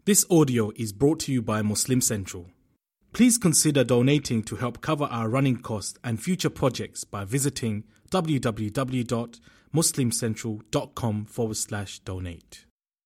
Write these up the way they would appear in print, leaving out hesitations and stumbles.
This audio is brought to you by Muslim Central. Please consider donating to help cover our running costs and future projects by visiting www.muslimcentral.com/donate.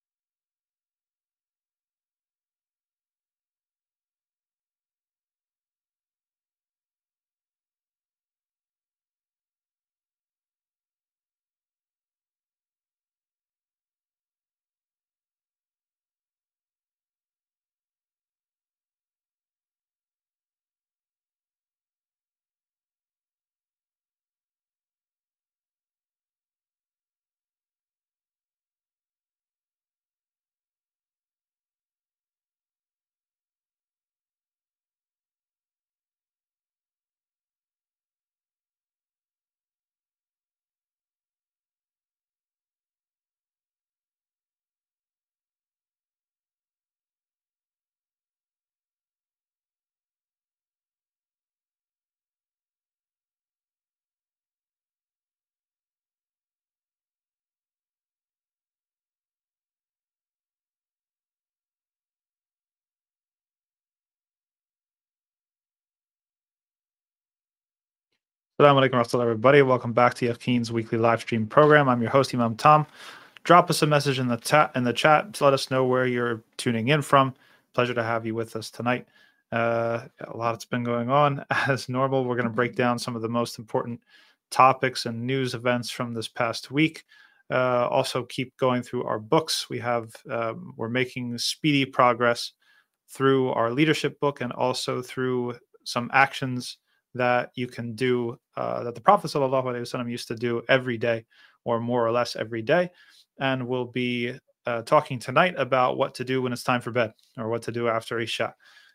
Assalamu alaikum warahmatullahi, everybody. Welcome back to Yaqeen's weekly live stream program. I'm your host, Imam Tom. Drop us a message in the chat to let us know where you're tuning in from. Pleasure to have you with us tonight. A lot's been going on. As normal, we're going to break down some of the most important topics and news events from this past week. Also, keep going through our books. We're making speedy progress through our leadership book and also through some actions that you can do that the Prophet ﷺ used to do every day, or more or less every day. And we'll be talking tonight about what to do when it's time for bed, or what to do after Isha.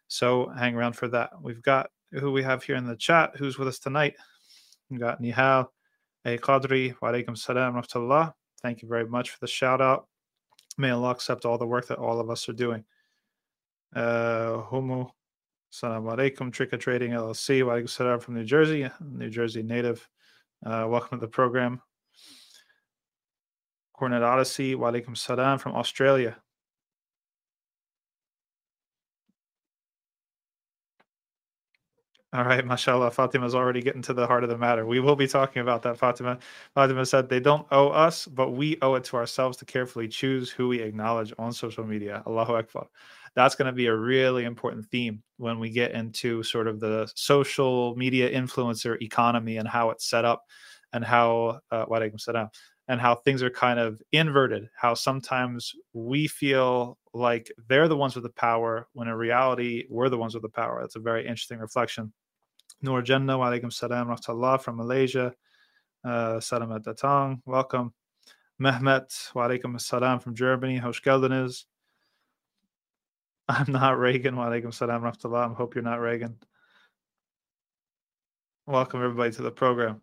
So hang around for that. We've got who we have here in the chat, who's with us tonight. We've got Nihal, Qadri, wa alaikum salam wa rahmatullah. Thank you very much for the shout out. May Allah accept all the work that all of us are doing. Humu, Assalamu alaikum, Trick or Trading LLC. Wa alaikum salam from New Jersey native. Welcome to the program. Cornet Odyssey, wa alaikum salam from Australia. All right, mashallah. Fatima's already getting to the heart of the matter. We will be talking about that, Fatima. Fatima said they don't owe us, but we owe it to ourselves to carefully choose who we acknowledge on social media. Allahu Akbar. That's going to be a really important theme when we get into sort of the social media influencer economy and how it's set up, and how and how things are kind of inverted, how sometimes we feel like they're the ones with the power when in reality we're the ones with the power. That's a very interesting reflection. Noor Jannah, wa alaikum salam rahmatullah from Malaysia. Salamat Datang, welcome. Mehmet, wa alaikum salam from Germany. Hoş geldiniz. I'm not Reagan, wa alaikum salam rahmatullah. I hope you're not Reagan. Welcome everybody to the program.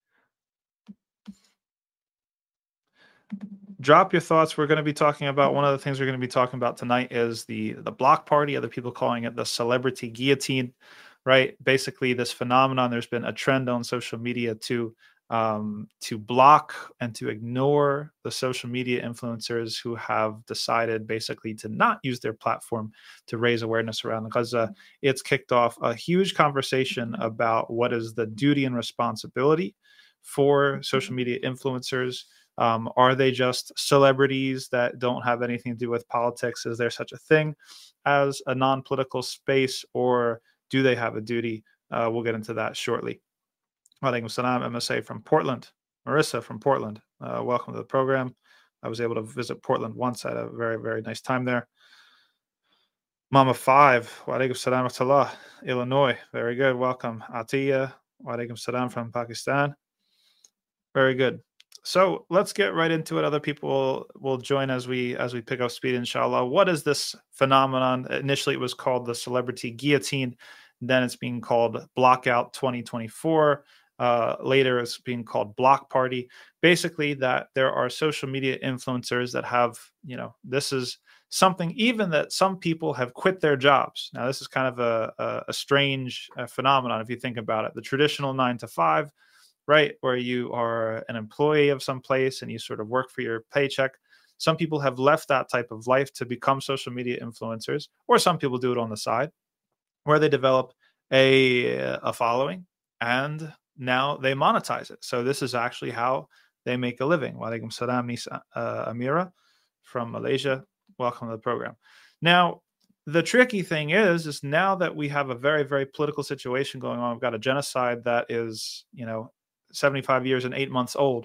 Drop your thoughts. We're going to be talking about, one of the things we're going to be talking about tonight is the block party. Other people calling it the celebrity guillotine, right? Basically, this phenomenon, there's been a trend on social media to block and to ignore the social media influencers who have decided basically to not use their platform to raise awareness around it, because it's kicked off a huge conversation about what is the duty and responsibility for social media influencers. Are they just celebrities that don't have anything to do with politics? Is there such a thing as a non-political space, or do they have a duty? We'll get into that shortly. Walaikum salam, MSA from Portland. Marissa from Portland. Welcome to the program. I was able to visit Portland once. I had a very, very nice time there. Mama 5, Walaikum salam wa rahmatullah, Illinois. Very good. Welcome. Atiya, Walaikum salam from Pakistan. Very good. So let's get right into it. Other people will join as we pick up speed, inshallah. What is this phenomenon? Initially, it was called the celebrity guillotine. Then it's being called Blockout 2024. Later, it's being called Block Party. Basically, that there are social media influencers that have, this is something even that some people have quit their jobs. Now, this is kind of a strange phenomenon if you think about it. The traditional 9 to 5, right, where you are an employee of some place and you sort of work for your paycheck. Some people have left that type of life to become social media influencers, or some people do it on the side, where they develop a following and now they monetize it. So this is actually how they make a living. Walaikum salam, Amira from Malaysia. Welcome to the program. Now, the tricky thing is now that we have a very, very political situation going on, we've got a genocide that is, 75 years and 8 months old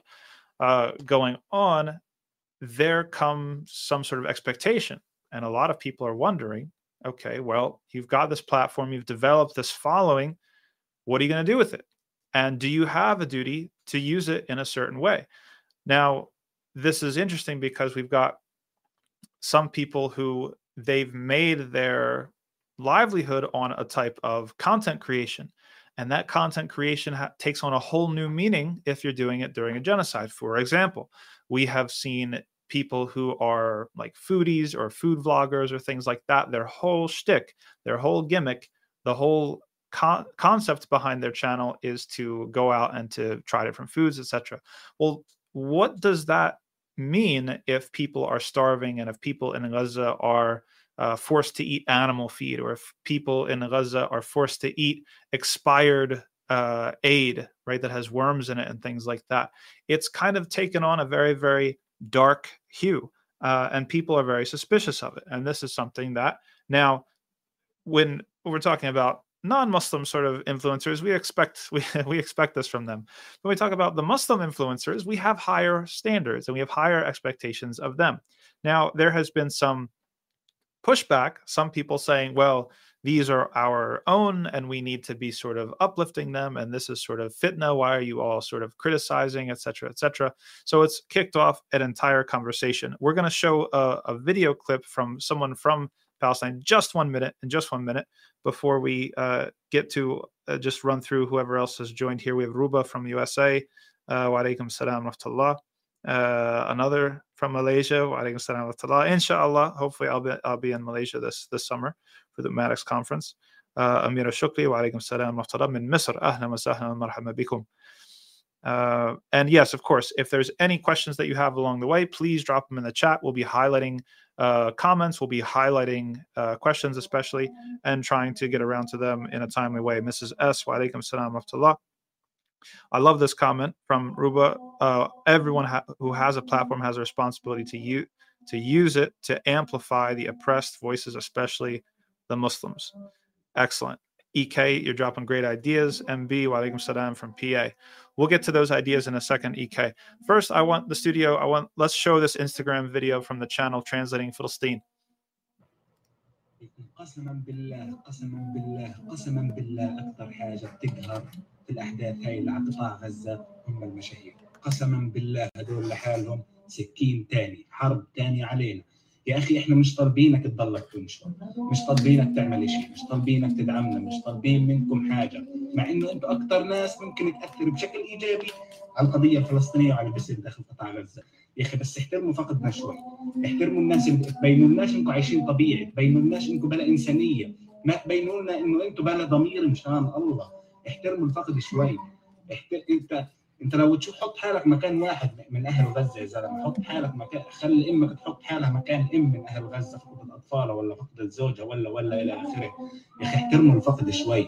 going on, there comes some sort of expectation. And a lot of people are wondering, okay, well, you've got this platform, you've developed this following. What are you going to do with it? And do you have a duty to use it in a certain way? Now, this is interesting because we've got some people who they've made their livelihood on a type of content creation. And that content creation takes on a whole new meaning if you're doing it during a genocide. For example, we have seen people who are like foodies or food vloggers or things like that. Their whole shtick, their whole gimmick, the whole concept behind their channel is to go out and to try different foods, etc. Well, what does that mean if people are starving and if people in Gaza are forced to eat animal feed, or if people in Gaza are forced to eat expired aid, right, that has worms in it and things like that? It's kind of taken on a very, very dark hue, and people are very suspicious of it. And this is something that now, when we're talking about non-Muslim sort of influencers, we expect this from them. When we talk about the Muslim influencers, we have higher standards and we have higher expectations of them. Now, there has been some pushback, some people saying, well, these are our own and we need to be sort of uplifting them, and this is sort of fitna, why are you all sort of criticizing, etc., etc. So it's kicked off an entire conversation. We're going to show a video clip from someone from Palestine, just 1 minute, before we get to just run through whoever else has joined here. We have Ruba from USA. Wa alaikum salam wa rahmatullah. Another from Malaysia. Wa alaikum salam wa rahmatullah. Inshallah, hopefully I'll be in Malaysia this summer for the Maddox conference. Amira Shukri. Wa alaikum salam wa rahmatullah. Min Misr. Ahlan wa sahlan wa marhaba bikum. And yes, of course, if there's any questions that you have along the way, please drop them in the chat. We'll be highlighting comments, we'll be highlighting questions especially, and trying to get around to them in a timely way. Mrs. S, wa alaikum salam wa rahmatullah. I love this comment from Ruba. Everyone who has a platform has a responsibility to use it to amplify the oppressed voices, especially the Muslims. Excellent. EK, you're dropping great ideas. MB, wa alaikum salam from PA. We'll get to those ideas in a second, EK. First, let's show this Instagram video from the channel Translating Philistine. قسما بالله قسما بالله قسما بالله أكثر حاجة بتقهر في الأحداث هاي على قطاع غزة هم المشاهير. قسما بالله هدول لحالهم سكين تاني، حرب تاني علينا. يا أخي إحنا مش طالبينك تضلك تنشر، مش طالبينك تعمل شيء، مش طالبينك تدعمنا، مش طالبين منكم حاجة، مع إنه أنتم أكثر ناس ممكن تأثر بشكل إيجابي على القضية الفلسطينية وعلى اللي بيصير داخل قطاع غزة. يا أخي بس احترموا فقدنا شوي، احترموا الناس، تبينوا لناش إنكم عايشين طبيعي، تبينوا لناش إنكم بلا إنسانية، ما تبينوا لنا إنه أنتم بلا ضمير مشان الله. احترموا الفقد شوي. انت لو تشوف حط حالك مكان واحد من اهل غزه يا زلمه، حط حالك مكان، خلي امك تحط حالها مكان ام من اهل غزه، فقد الاطفال ولا فقد الزوجه ولا الى اخره. يا اخي احترموا الفقد شوي،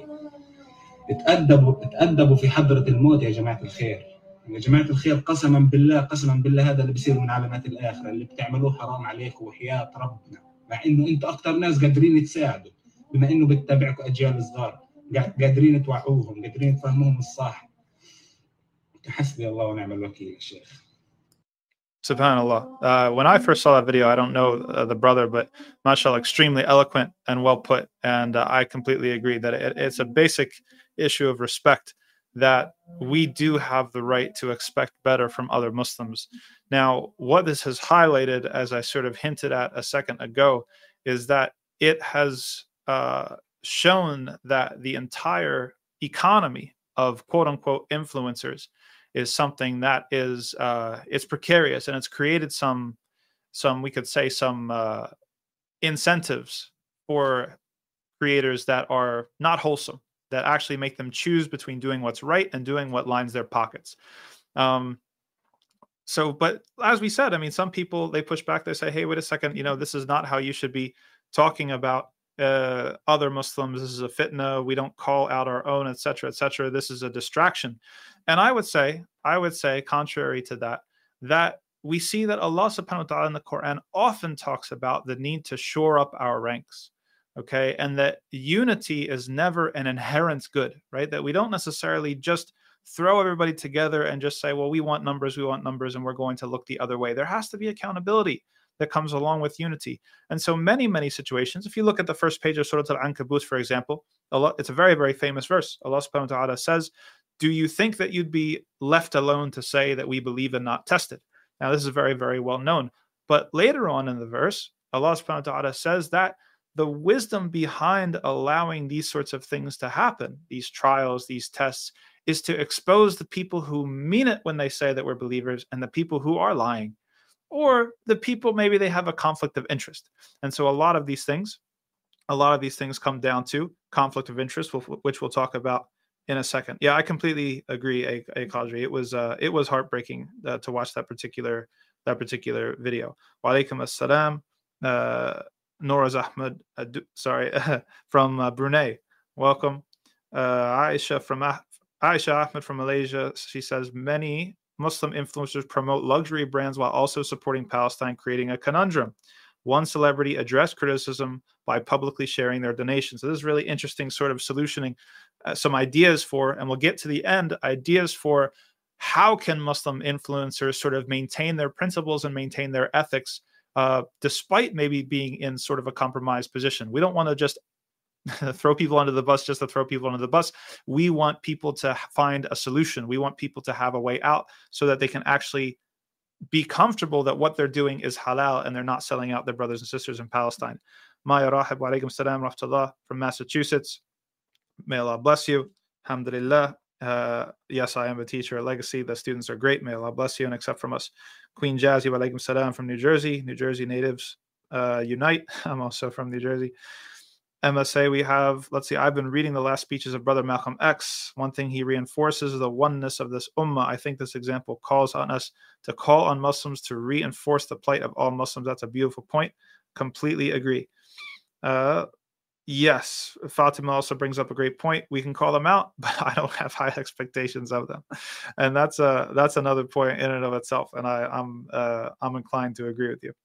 تأدبوا في حضره الموت يا جماعه الخير. يا جماعه الخير قسما بالله هذا اللي بيصير من علامات الاخره، اللي بتعملوه حرام عليكم وحياه ربنا، مع انه انتم اكثر ناس قادرين تساعدوا، بما انه بتتابعكم اجيال صغار، قادرين توعوهم، قادرين تفهموهم الصح. حسبي الله ونعم الوكيل الشيخ. Subhanallah. When I first saw that video, I don't know the brother, but mashallah, extremely eloquent and well put. And I completely agree that it's a basic issue of respect, that we do have the right to expect better from other Muslims. Now, what this has highlighted, as I sort of hinted at a second ago, is that it has shown that the entire economy of quote unquote influencers is something that is it's precarious, and it's created some we could say some incentives for creators that are not wholesome, that actually make them choose between doing what's right and doing what lines their pockets. So, but as we said, I mean, some people, they push back. They say, hey, wait a second, this is not how you should be talking about other Muslims. This is a fitna. We don't call out our own, etc., etc. This is a distraction. And I would say, contrary to that, that we see that Allah subhanahu wa ta'ala in the Quran often talks about the need to shore up our ranks. Okay. And that unity is never an inherent good, right? That we don't necessarily just throw everybody together and just say, well, we want numbers, and we're going to look the other way. There has to be accountability that comes along with unity. And so many situations, if you look at the first page of Surah Al-Ankabut, for example, it's a very, very famous verse. Allah subhanahu wa ta'ala says, do you think that you'd be left alone to say that we believe and not tested? Now, this is very, very well known. But later on in the verse, Allah subhanahu wa ta'ala says that the wisdom behind allowing these sorts of things to happen, these trials, these tests, is to expose the people who mean it when they say that we're believers and the people who are lying, or the people maybe they have a conflict of interest. And so a lot of these things come down to conflict of interest, which we'll talk about in a second. Yeah, I completely agree, Qadri. It was heartbreaking to watch that particular video. Wa alaikum assalam, Noraz Ahmed, from Brunei. Welcome. Aisha Ahmed from Malaysia, she says, many Muslim influencers promote luxury brands while also supporting Palestine, creating a conundrum. One celebrity addressed criticism by publicly sharing their donations. So this is really interesting sort of solutioning, some ideas for, and we'll get to the end, ideas for how can Muslim influencers sort of maintain their principles and maintain their ethics, despite maybe being in sort of a compromised position. We don't want to just throw people under the bus just to throw people under the bus. We want people to find a solution. We want people to have a way out so that they can actually be comfortable that what they're doing is halal and they're not selling out their brothers and sisters in Palestine. Maya Rahib, wa alaikum salam rahmatullah from Massachusetts. May Allah bless you. Alhamdulillah. Yes, I am a teacher at Legacy. The students are great. May Allah bless you and accept from us. Queen Jazzy, wa alaikum salam from New Jersey. New Jersey natives unite. I'm also from New Jersey. MSA, we have, let's see, I've been reading the last speeches of Brother Malcolm X. One thing he reinforces is the oneness of this ummah. I think this example calls on us to call on Muslims to reinforce the plight of all Muslims. That's a beautiful point. Completely agree. Yes, Fatima also brings up a great point. We can call them out, but I don't have high expectations of them. And that's another point in and of itself. And I'm inclined to agree with you.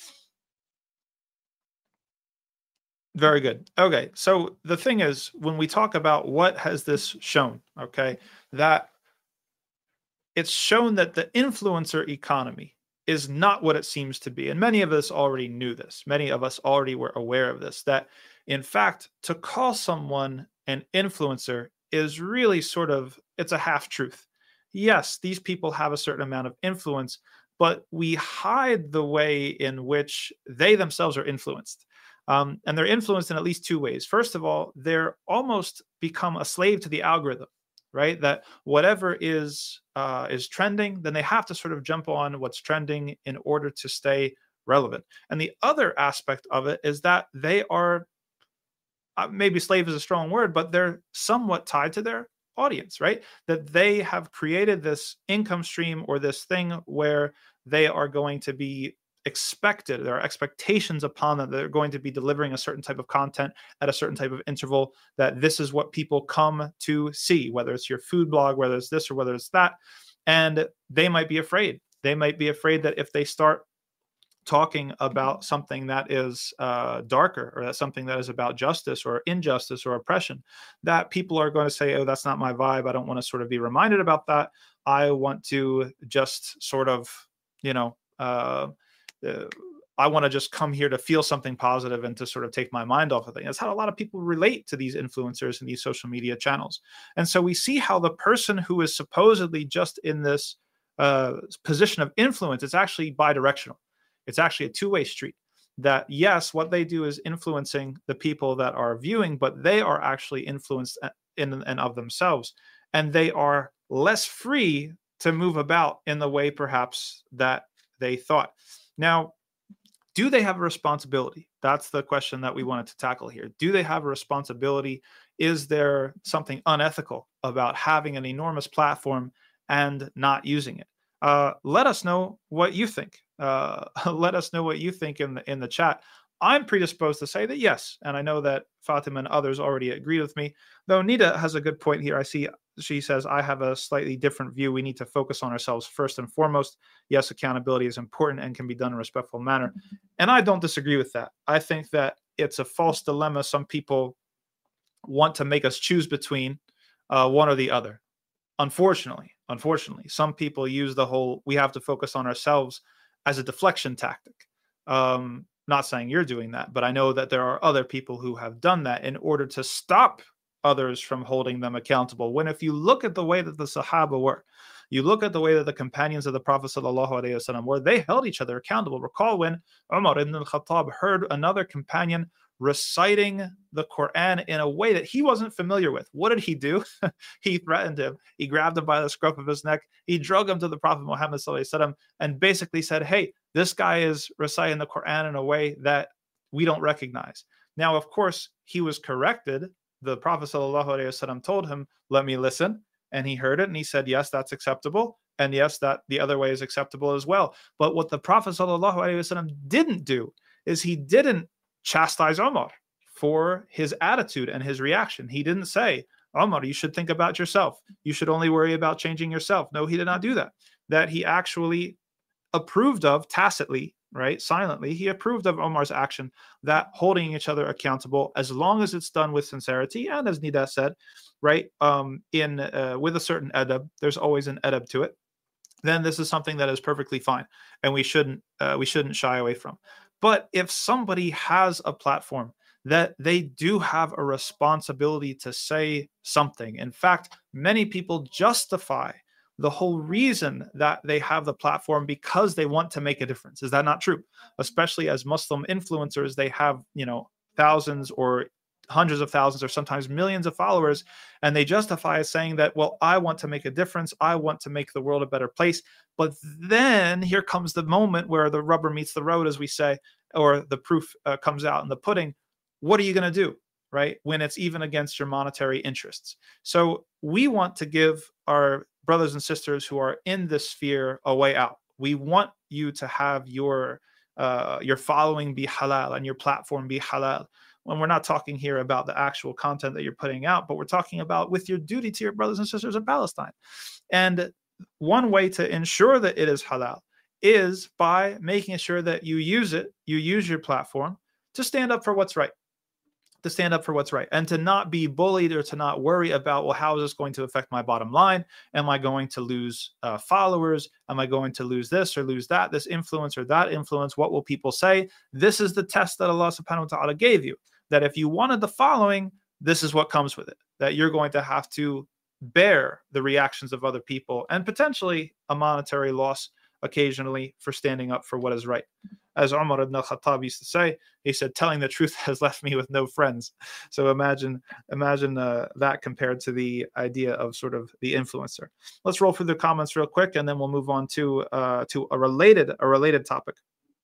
Very good. Okay, so the thing is, when we talk about what has this shown, okay, that it's shown that the influencer economy is not what it seems to be. And many of us already knew this. Many of us already were aware of this, that in fact, to call someone an influencer is really sort of, it's a half truth. Yes, these people have a certain amount of influence, but we hide the way in which they themselves are influenced. And they're influenced in at least two ways. First of all, they're almost become a slave to the algorithm, right? That whatever is trending, then they have to sort of jump on what's trending in order to stay relevant. And the other aspect of it is that they are, maybe slave is a strong word, but they're somewhat tied to their audience, right? That they have created this income stream or this thing where they are going to be expected, there are expectations upon them that they're going to be delivering a certain type of content at a certain type of interval, that this is what people come to see, whether it's your food blog, whether it's this or whether it's that. And they might be afraid. They might be afraid that if they start talking about something that is darker, or that's something that is about justice or injustice or oppression, that people are going to say, oh, that's not my vibe. I don't want to sort of be reminded about that. I want to just sort of, I want to just come here to feel something positive and to sort of take my mind off of things. That's how a lot of people relate to these influencers and these social media channels. And so we see how the person who is supposedly just in this position of influence, it's actually bidirectional. It's actually a two-way street. That yes, what they do is influencing the people that are viewing, but they are actually influenced in and of themselves. And they are less free to move about in the way perhaps that they thought. Now, do they have a responsibility? That's the question that we wanted to tackle here. Do they have a responsibility? Is there something unethical about having an enormous platform and not using it? Let us know what you think. Let us know what you think in the chat. I'm predisposed to say that yes, and I know that Fatima and others already agreed with me. Though Nida has a good point here. I see she says, I have a slightly different view. We need to focus on ourselves first and foremost. Yes, accountability is important and can be done in a respectful manner. And I don't disagree with that. I think that it's a false dilemma. Some people want to make us choose between one or the other. Unfortunately, some people use the whole we have to focus on ourselves as a deflection tactic. Not saying you're doing that, but I know that there are other people who have done that in order to stop others from holding them accountable. When if you look at the way that the Sahaba were, you look at the way that the companions of the Prophet ﷺ were, they held each other accountable. Recall when Umar ibn al-Khattab heard another companion reciting the Quran in a way that he wasn't familiar with. What did he do? He threatened him. He grabbed him by the scruff of his neck. He drug him to the Prophet Muhammad ﷺ and basically said, hey, this guy is reciting the Quran in a way that we don't recognize. Now, of course, he was corrected. The Prophet ﷺ told him, let me listen. And he heard it and he said, yes, that's acceptable. And yes, that the other way is acceptable as well. But what the Prophet ﷺ didn't do is he didn't chastise Umar for his attitude and his reaction. He didn't say, Umar, you should think about yourself. You should only worry about changing yourself. No, he did not do that. That he actually approved of tacitly, right? Silently, he approved of Umar's action, that holding each other accountable as long as it's done with sincerity. And as Nida said, right, with a certain adab, there's always an adab to it. Then this is something that is perfectly fine, and we shouldn't shy away from. But if somebody has a platform that they do have a responsibility to say something, in fact, many people justify the whole reason that they have the platform because they want to make a difference. Is that not true? Especially as Muslim influencers, they have, thousands or hundreds of thousands or sometimes millions of followers, and they justify as saying that, well, I want to make a difference. I want to make the world a better place. But then here comes the moment where the rubber meets the road, as we say, or the proof comes out in the pudding. What are you going to do, right? When it's even against your monetary interests. So we want to give our brothers and sisters who are in this sphere a way out. We want you to have your following be halal and your platform be halal. When we're not talking here about the actual content that you're putting out, but we're talking about with your duty to your brothers and sisters in Palestine. And one way to ensure that it is halal is by making sure that you use your platform to stand up for what's right. And to not be bullied or to not worry about, well, how is this going to affect my bottom line? Am I going to lose followers? Am I going to lose this or lose that, this influence or that influence? What will people say? This is the test that Allah subhanahu wa ta'ala gave you, that if you wanted the following, this is what comes with it, that you're going to have to bear the reactions of other people and potentially a monetary loss occasionally for standing up for what is right. As Umar ibn al-Khattab used to say, he said, telling the truth has left me with no friends. So imagine that compared to the idea of sort of the influencer. Let's roll through the comments real quick, and then we'll move on to a related topic.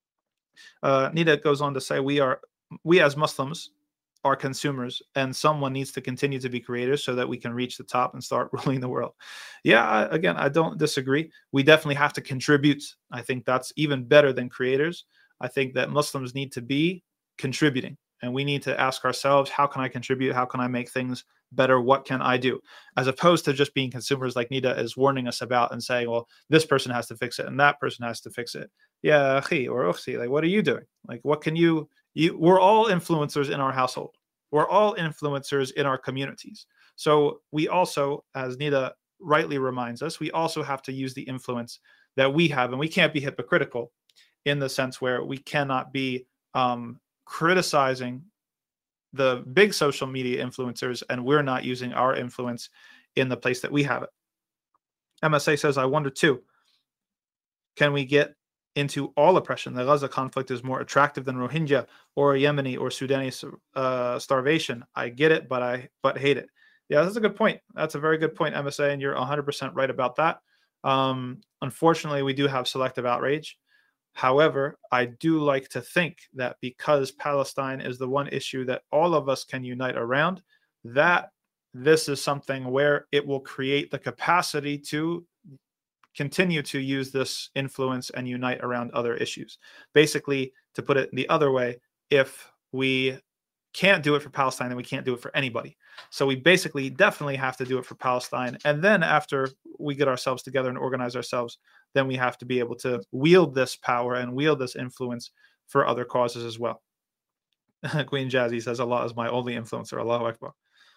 Nida goes on to say, we as Muslims are consumers, and someone needs to continue to be creators so that we can reach the top and start ruling the world. Yeah, I don't disagree. We definitely have to contribute. I think that's even better than creators. I think that Muslims need to be contributing, and we need to ask ourselves, how can I contribute? How can I make things better? What can I do? As opposed to just being consumers like Nida is warning us about and saying, well, this person has to fix it and that person has to fix it. Yeah, akhi or ukhti, like, what are you doing? Like, what can you we're all influencers in our household. We're all influencers in our communities. So we also, as Nida rightly reminds us, we also have to use the influence that we have, and we can't be hypocritical in the sense where we cannot be criticizing the big social media influencers and we're not using our influence in the place that we have it. MSA says, I wonder too, can we get into all oppression? The Gaza conflict is more attractive than Rohingya or Yemeni or Sudanese starvation. I get it, but hate it. Yeah, that's a good point. That's a very good point, MSA, and you're 100% right about that. Unfortunately, we do have selective outrage. However, I do like to think that because Palestine is the one issue that all of us can unite around, that this is something where it will create the capacity to continue to use this influence and unite around other issues. Basically, to put it the other way, if we can't do it for Palestine, then we can't do it for anybody. So we basically definitely have to do it for Palestine. And then after we get ourselves together and organize ourselves, then we have to be able to wield this power and wield this influence for other causes as well. Queen Jazzy says, Allah is my only influencer. Allahu Akbar.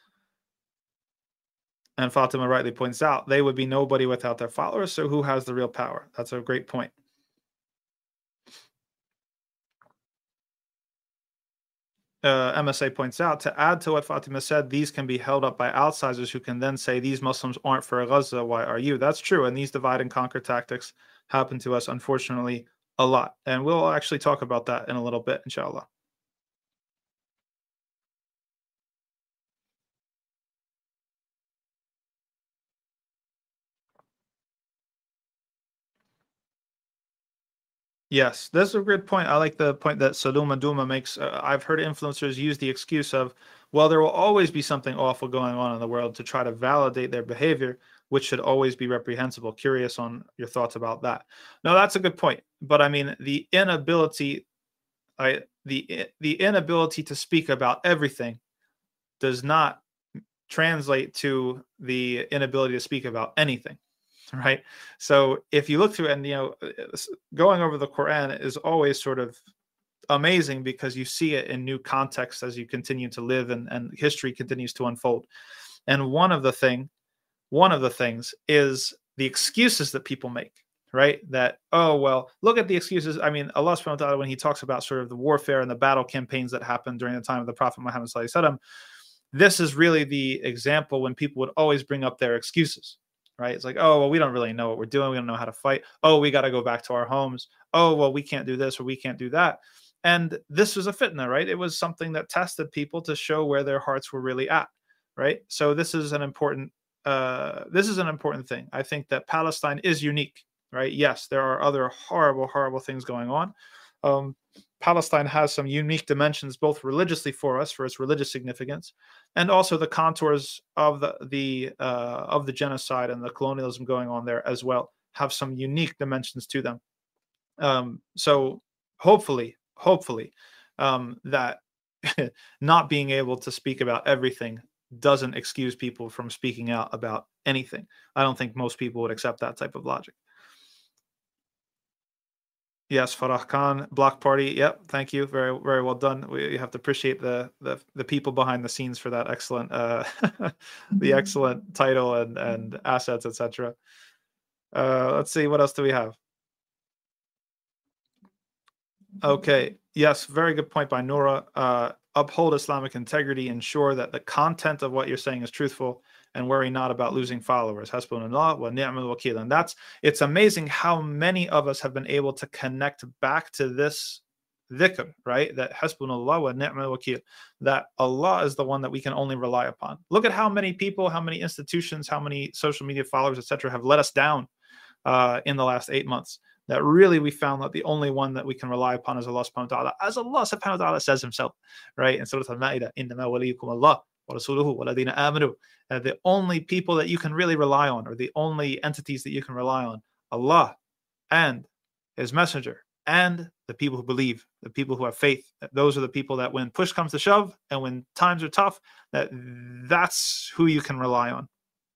And Fatima rightly points out, they would be nobody without their followers. So who has the real power? That's a great point. MSA points out, to add to what Fatima said, these can be held up by outsiders who can then say, these Muslims aren't for Gaza, why are you? That's true. And these divide and conquer tactics happen to us, unfortunately, a lot. And we'll actually talk about that in a little bit, inshallah. Yes, that's a good point. I like the point that Saluma Duma makes. I've heard influencers use the excuse of, well, there will always be something awful going on in the world, to try to validate their behavior, which should always be reprehensible. Curious on your thoughts about that. No, that's a good point. But I mean, the inability to speak about everything does not translate to the inability to speak about anything. Right. So if you look through and, going over the Quran is always sort of amazing, because you see it in new contexts as you continue to live, and history continues to unfold. And one of the things is the excuses that people make, right? That, oh, well, look at the excuses. I mean, Allah subhanahu wa ta'ala, when he talks about sort of the warfare and the battle campaigns that happened during the time of the Prophet Muhammad sallallahu alaihi wasallam, this is really the example when people would always bring up their excuses. Right? It's like, oh, well, we don't really know what we're doing. We don't know how to fight. Oh, we got to go back to our homes. Oh, well, we can't do this or we can't do that. And this was a fitna, right? It was something that tested people to show where their hearts were really at, right? So this is an important thing. I think that Palestine is unique, right? Yes, there are other horrible, horrible things going on. Palestine has some unique dimensions, both religiously for us, for its religious significance, and also the contours of the genocide and the colonialism going on there as well have some unique dimensions to them. So hopefully, that not being able to speak about everything doesn't excuse people from speaking out about anything. I don't think most people would accept that type of logic. Yes, Farah Khan, Block Party. Yep, thank you. Very, very well done. We have to appreciate the people behind the scenes for that excellent, the excellent title and assets, etc. Let's see, what else do we have? Okay. Yes, very good point by Noura. Uphold Islamic integrity, ensure that the content of what you're saying is truthful, and worry not about losing followers. Hasbunallah wa ni'mal wakil. And it's amazing how many of us have been able to connect back to this dhikr, right? That Hasbunallah wa ni'mal wakil, that Allah is the one that we can only rely upon. Look at how many people, how many institutions, how many social media followers, etc., have let us down in the last 8 months. That really we found that the only one that we can rely upon is Allah subhanahu wa ta'ala, as Allah subhanahu wa ta'ala says himself, right? In Surah Al-Ma'idah, إِنَّمَا وَلِيُّكُمُ اللَّهُ وَرَسُولُهُ وَالَّذِينَ آمَنُوا. The only people that you can really rely on, or the only entities that you can rely on, Allah and His Messenger and the people who believe, the people who have faith. Those are the people that when push comes to shove and when times are tough, that's who you can rely on.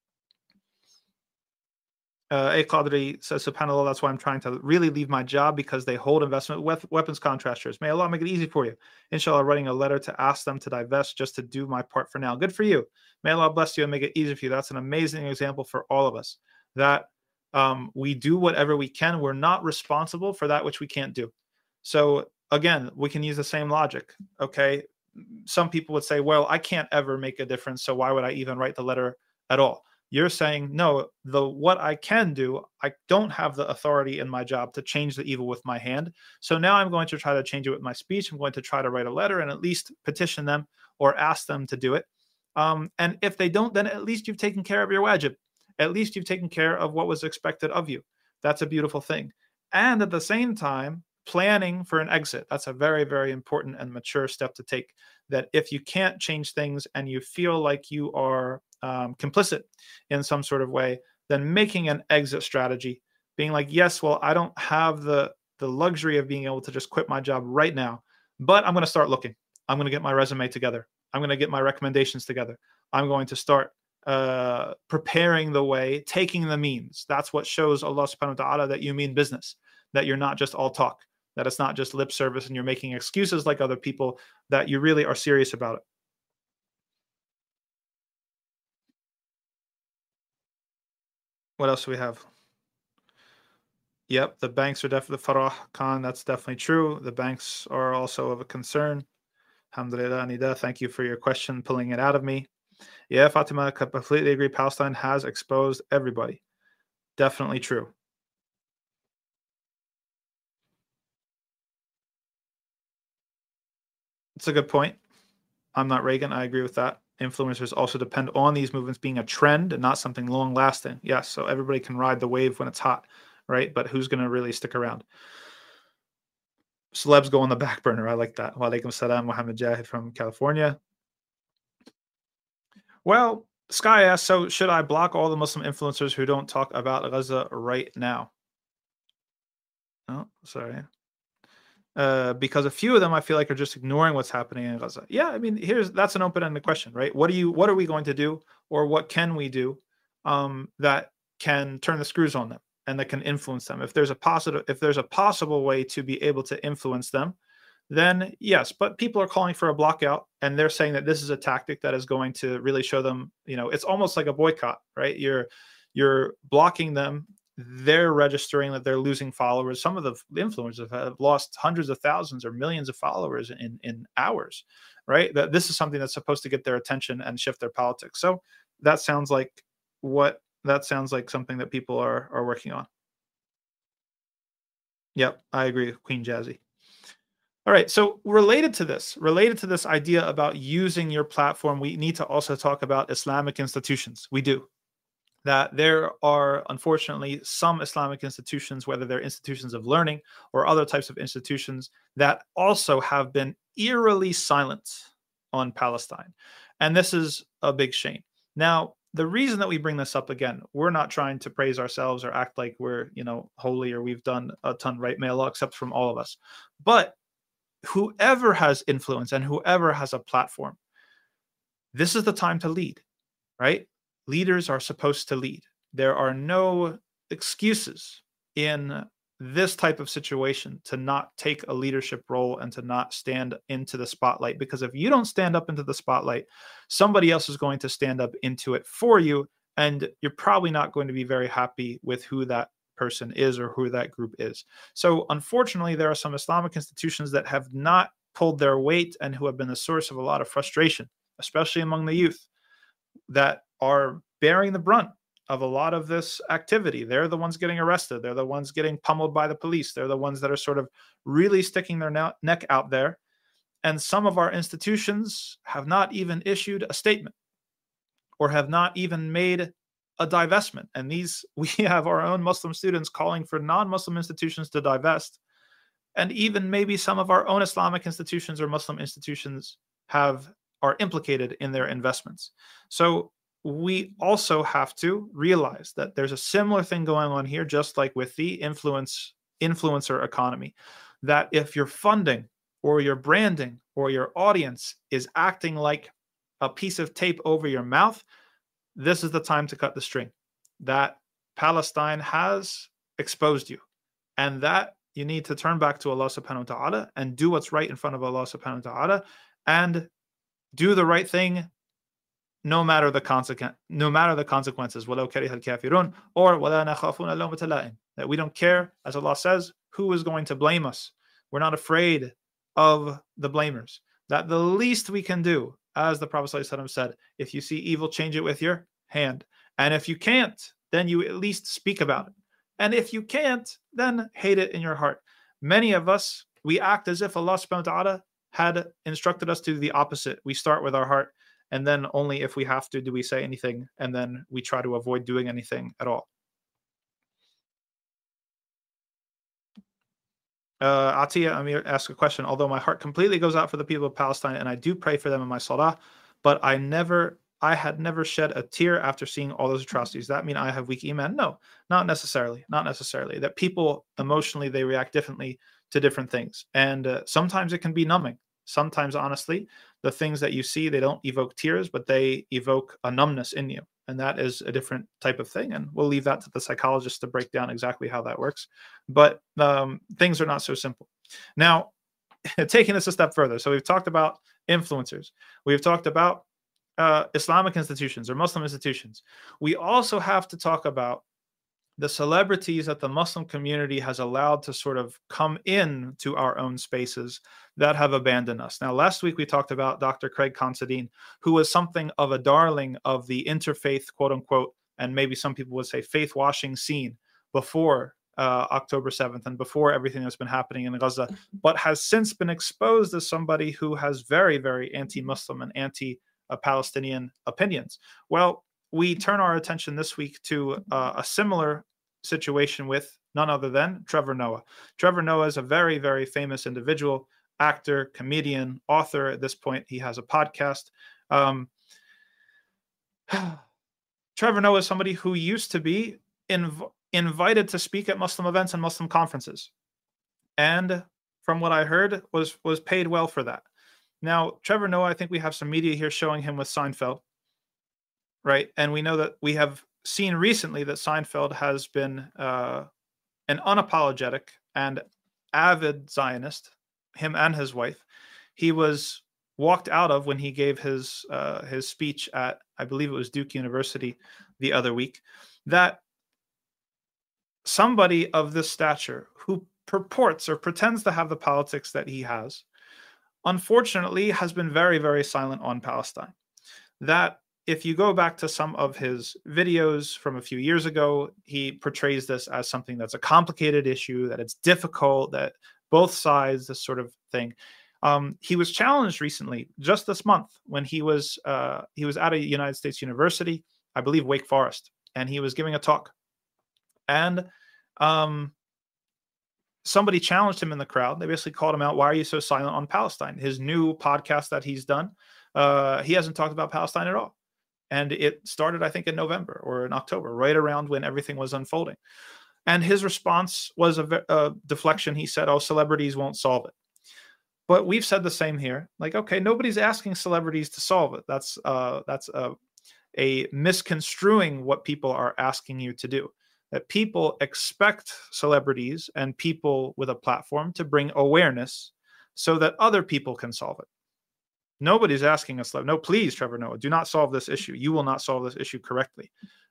A Qadri says, SubhanAllah, that's why I'm trying to really leave my job, because they hold investment weapons contractors. May Allah make it easy for you. Inshallah, writing a letter to ask them to divest just to do my part for now. Good for you. May Allah bless you and make it easy for you. That's an amazing example for all of us, that we do whatever we can. We're not responsible for that which we can't do. So again, we can use the same logic. Okay. Some people would say, well, I can't ever make a difference, so why would I even write the letter at all? You're saying, no, what I can do, I don't have the authority in my job to change the evil with my hand. So now I'm going to try to change it with my speech. I'm going to try to write a letter and at least petition them or ask them to do it. And if they don't, then at least you've taken care of your wajib. At least you've taken care of what was expected of you. That's a beautiful thing. And at the same time, planning for an exit. That's a very, very important and mature step to take. That if you can't change things and you feel like you are complicit in some sort of way, then making an exit strategy being like, yes, well, I don't have the luxury of being able to just quit my job right now, but I'm going to start looking. I'm going to get my resume together. I'm going to get my recommendations together. I'm going to start preparing the way, taking the means. That's what shows Allah subhanahu wa ta'ala that you mean business, that you're not just all talk, that it's not just lip service and you're making excuses like other people, that you really are serious about it. What else do we have? Yep, the banks are definitely, Farah Khan, that's definitely true. The banks are also of a concern. Alhamdulillah, Nida, thank you for your question, pulling it out of me. Yeah, Fatima, I completely agree. Palestine has exposed everybody. Definitely true. It's a good point. I'm not Reagan. I agree with that. Influencers also depend on these movements being a trend and not something long lasting. Yes, so everybody can ride the wave when it's hot, right? But who's going to really stick around? Celebs go on the back burner. I like that. Wa alaikum salam, Muhammad Jahid from California. Well, Sky asks, so should I block all the Muslim influencers who don't talk about Gaza right now? Oh, sorry. Because a few of them I feel like are just ignoring what's happening in Gaza. Yeah, I mean, that's an open-ended question, right? What are we going to do, or what can we do that can turn the screws on them and that can influence them? If there's a possible way to be able to influence them, then yes. But people are calling for a blockout, and they're saying that this is a tactic that is going to really show them, it's almost like a boycott, right? You're blocking them. They're registering that they're losing followers. Some of the influencers have lost hundreds of thousands or millions of followers in hours, right? That this is something that's supposed to get their attention and shift their politics. So that sounds like something that people are working on. Yep, I agree with Queen Jazzy. All right, so related to this idea about using your platform, we need to also talk about Islamic institutions. We do. That there are, unfortunately, some Islamic institutions, whether they're institutions of learning or other types of institutions, that also have been eerily silent on Palestine. And this is a big shame. Now, the reason that we bring this up, again, we're not trying to praise ourselves or act like we're, holy or we've done a ton right, may Allah accept from all of us. But whoever has influence and whoever has a platform, this is the time to lead, right? Leaders are supposed to lead. There are no excuses in this type of situation to not take a leadership role and to not stand into the spotlight. Because if you don't stand up into the spotlight, somebody else is going to stand up into it for you. And you're probably not going to be very happy with who that person is or who that group is. So unfortunately, there are some Islamic institutions that have not pulled their weight and who have been the source of a lot of frustration, especially among the youth, that are bearing the brunt of a lot of this activity. They're the ones getting arrested. They're the ones getting pummeled by the police. They're the ones that are sort of really sticking their neck out there. And some of our institutions have not even issued a statement or have not even made a divestment. And we have our own Muslim students calling for non-Muslim institutions to divest. And even maybe some of our own Islamic institutions or Muslim institutions are implicated in their investments. So we also have to realize that there's a similar thing going on here, just like with the influencer economy, that if your funding or your branding or your audience is acting like a piece of tape over your mouth, this is the time to cut the string. That Palestine has exposed you, and that you need to turn back to Allah subhanahu wa ta'ala and do what's right in front of Allah subhanahu wa ta'ala and do the right thing no matter the consequences. وَلَوْ كَرِهَ الْكَافِرُونَ, or وَلَا نَخَافُونَ لَوْمَةَ لَائِمٍ, that we don't care, as Allah says, who is going to blame us. We're not afraid of the blamers. That the least we can do, as the Prophet ﷺ said, if you see evil, change it with your hand. And if you can't, then you at least speak about it. And if you can't, then hate it in your heart. Many of us, we act as if Allah subhanahu wa ta'ala had instructed us to do the opposite. We start with our heart, and then only if we have to do we say anything, and then we try to avoid doing anything at all. Atiya Amir asks a question. Although my heart completely goes out for the people of Palestine, and I do pray for them in my salah, but I I had never shed a tear after seeing all those atrocities. That mean I have weak iman? No, not necessarily. Not necessarily. That people emotionally, they react differently to different things. And sometimes it can be numbing. Sometimes, honestly, the things that you see, they don't evoke tears, but they evoke a numbness in you. And that is a different type of thing. And we'll leave that to the psychologist to break down exactly how that works. But things are not so simple. Now, taking this a step further. So we've talked about influencers. We've talked about Islamic institutions or Muslim institutions. We also have to talk about the celebrities that the Muslim community has allowed to sort of come in to our own spaces that have abandoned us. Now, last week we talked about Dr. Craig Considine, who was something of a darling of the interfaith, quote unquote, and maybe some people would say faith washing scene before October 7th and before everything that's been happening in Gaza, but has since been exposed as somebody who has very, very anti-Muslim and anti-Palestinian opinions. Well, we turn our attention this week to a similar situation with none other than Trevor Noah. Trevor Noah is a very, very famous individual, actor, comedian, author. At this point, he has a podcast. Trevor Noah is somebody who used to be invited to speak at Muslim events and Muslim conferences. And from what I heard, was paid well for that. Now, Trevor Noah, I think we have some media here showing him with Seinfeld. Right. And we know that we have seen recently that Seinfeld has been an unapologetic and avid Zionist, him and his wife. He was walked out of when he gave his speech at, I believe it was Duke University the other week, that somebody of this stature who purports or pretends to have the politics that he has, unfortunately, has been very, very silent on Palestine. That if you go back to some of his videos from a few years ago, he portrays this as something that's a complicated issue, that it's difficult, that both sides, this sort of thing. He was challenged recently, just this month, when he was at a United States university, I believe Wake Forest, and he was giving a talk. And somebody challenged him in the crowd. They basically called him out. Why are you so silent on Palestine? His new podcast that he's done, he hasn't talked about Palestine at all. And it started, I think, in November or in October, right around when everything was unfolding. And his response was a deflection. He said, oh, celebrities won't solve it. But we've said the same here. Like, okay, nobody's asking celebrities to solve it. That's a misconstruing what people are asking you to do. That people expect celebrities and people with a platform to bring awareness so that other people can solve it. Nobody's asking us, no, please, Trevor Noah, do not solve this issue. You will not solve this issue correctly.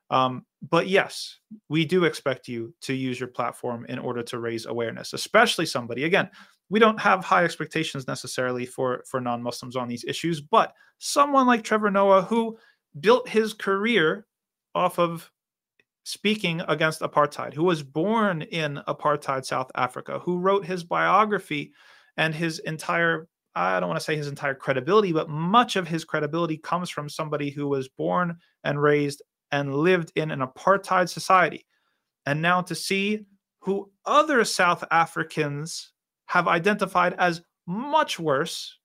But yes, we do expect you to use your platform in order to raise awareness, especially somebody. Again, we don't have high expectations necessarily for non-Muslims on these issues, but someone like Trevor Noah, who built his career off of speaking against apartheid, who was born in apartheid South Africa, who wrote his biography and his entire, I don't want to say his entire credibility, but much of his credibility comes from somebody who was born and raised and lived in an apartheid society. And now to see who other South Africans have identified as much worse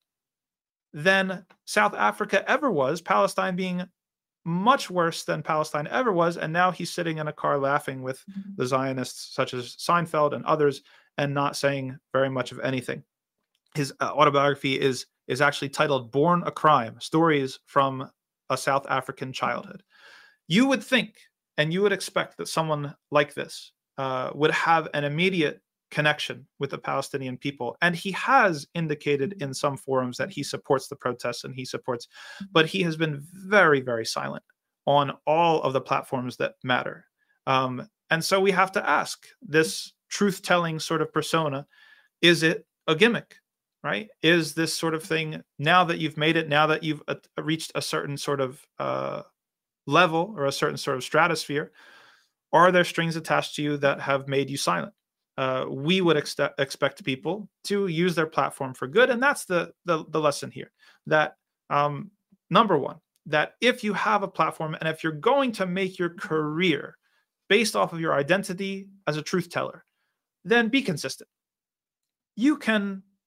than South Africa ever was, Palestine being much worse than Palestine ever was, and now he's sitting in a car laughing with the Zionists such as Seinfeld and others and not saying very much of anything. His autobiography is actually titled Born a Crime, Stories from a South African Childhood. You would think and you would expect that someone like this would have an immediate connection with the Palestinian people. And he has indicated in some forums that he supports the protests and but he has been very, very silent on all of the platforms that matter. And so we have to ask, this truth-telling sort of persona, is it a gimmick, right? Is this sort of thing, now that you've made it, now that you've reached a certain sort of level or a certain sort of stratosphere, are there strings attached to you that have made you silent? We would expect people to use their platform for good. And that's the lesson here, that number one, that if you have a platform and if you're going to make your career based off of your identity as a truth teller, then be consistent. You can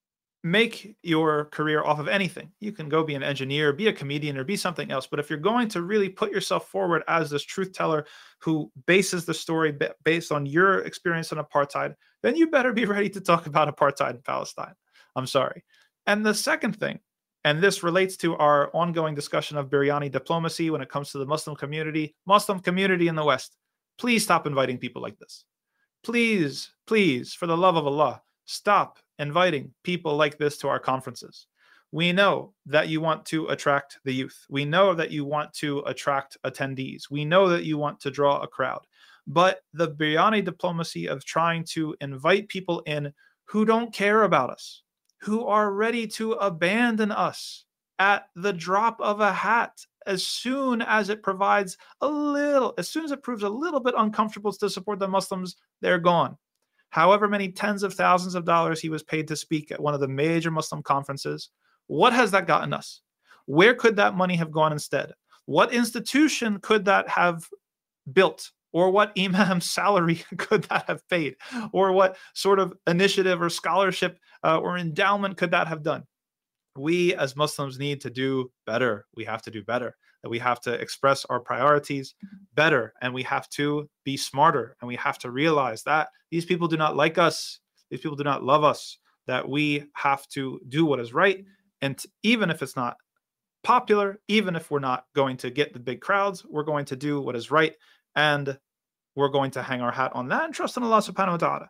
make your career off of anything. You can go be an engineer, be a comedian, or be something else. But if you're going to really put yourself forward as this truth teller who bases the story based on your experience in apartheid, then you better be ready to talk about apartheid in Palestine. I'm sorry. And the second thing, and this relates to our ongoing discussion of biryani diplomacy when it comes to the Muslim community in the West, please stop inviting people like this. Please, please, for the love of Allah, stop inviting people like this to our conferences. We know that you want to attract the youth. We know that you want to attract attendees. We know that you want to draw a crowd. But the biryani diplomacy of trying to invite people in who don't care about us, who are ready to abandon us at the drop of a hat, as soon as it provides as soon as it proves a little bit uncomfortable to support the Muslims, they're gone. However many tens of thousands of dollars he was paid to speak at one of the major Muslim conferences, what has that gotten us? Where could that money have gone instead? What institution could that have built? Or what imam's salary could that have paid? Or what sort of initiative or scholarship or endowment could that have done? We as Muslims need to do better. We have to do better. That we have to express our priorities better, and we have to be smarter, and we have to realize that these people do not like us. These people do not love us, that we have to do what is right. And even if it's not popular, even if we're not going to get the big crowds, we're going to do what is right. And we're going to hang our hat on that and trust in Allah subhanahu wa ta'ala.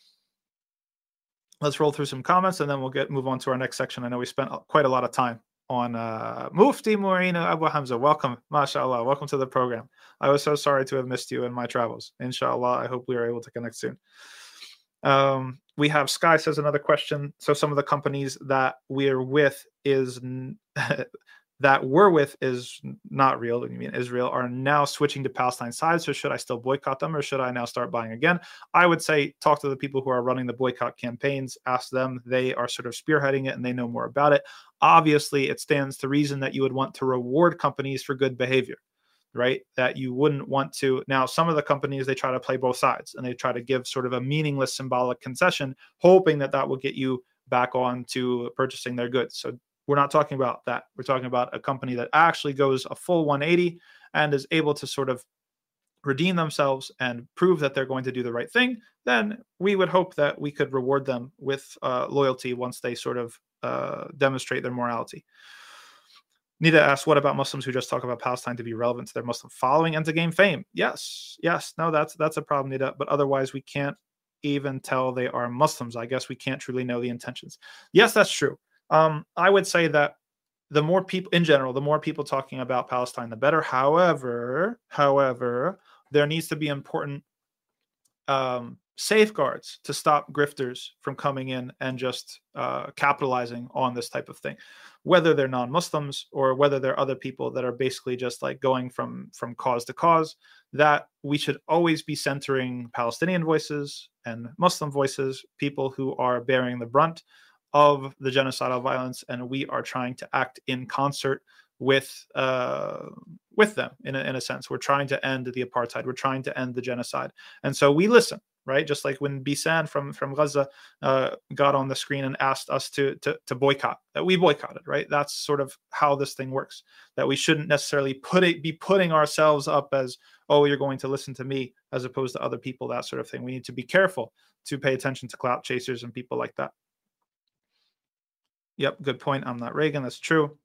Let's roll through some comments and then we'll move on to our next section. I know we spent quite a lot of time on Mufti Morina Abu Hamza. Welcome, mashallah. Welcome to the program. I was so sorry to have missed you in my travels. Inshallah, I hope we are able to connect soon. We have Sky says another question. So some of the companies that we're with is not real. You mean Israel are now switching to Palestine side. So should I still boycott them, or should I now start buying again? I would say talk to the people who are running the boycott campaigns. Ask them. They are sort of spearheading it and they know more about it. Obviously, it stands to reason that you would want to reward companies for good behavior, right? That you wouldn't want to. Now, some of the companies, they try to play both sides and they try to give sort of a meaningless symbolic concession, hoping that that will get you back on to purchasing their goods. So we're not talking about that. We're talking about a company that actually goes a full 180 and is able to sort of redeem themselves and prove that they're going to do the right thing. Then we would hope that we could reward them with loyalty once they sort of demonstrate their morality. Nida asks, what about Muslims who just talk about Palestine to be relevant to their Muslim following and to gain fame? Yes. No, that's a problem, Nida. But otherwise, we can't even tell they are Muslims. I guess we can't truly know the intentions. Yes, that's true. I would say that the more people in general, the more people talking about Palestine, the better. However, there needs to be important safeguards to stop grifters from coming in and just capitalizing on this type of thing, whether they're non-Muslims or whether they're other people that are basically just like going from cause to cause. That we should always be centering Palestinian voices and Muslim voices, people who are bearing the brunt of the genocidal violence, and we are trying to act in concert with them in a sense. We're trying to end the apartheid. We're trying to end the genocide, and so we listen, right? Just like when Bisan from Gaza got on the screen and asked us to boycott, that we boycotted, right? That's sort of how this thing works. That we shouldn't necessarily be putting ourselves up as, oh, you're going to listen to me as opposed to other people, that sort of thing. We need to be careful to pay attention to clout chasers and people like that. Yep, good point. I'm not Reagan. That's true.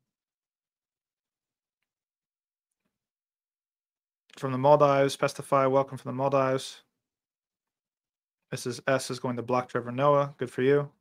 From the Maldives, Pestify, welcome from the Maldives. Mrs. S is going to block Trevor Noah. Good for you.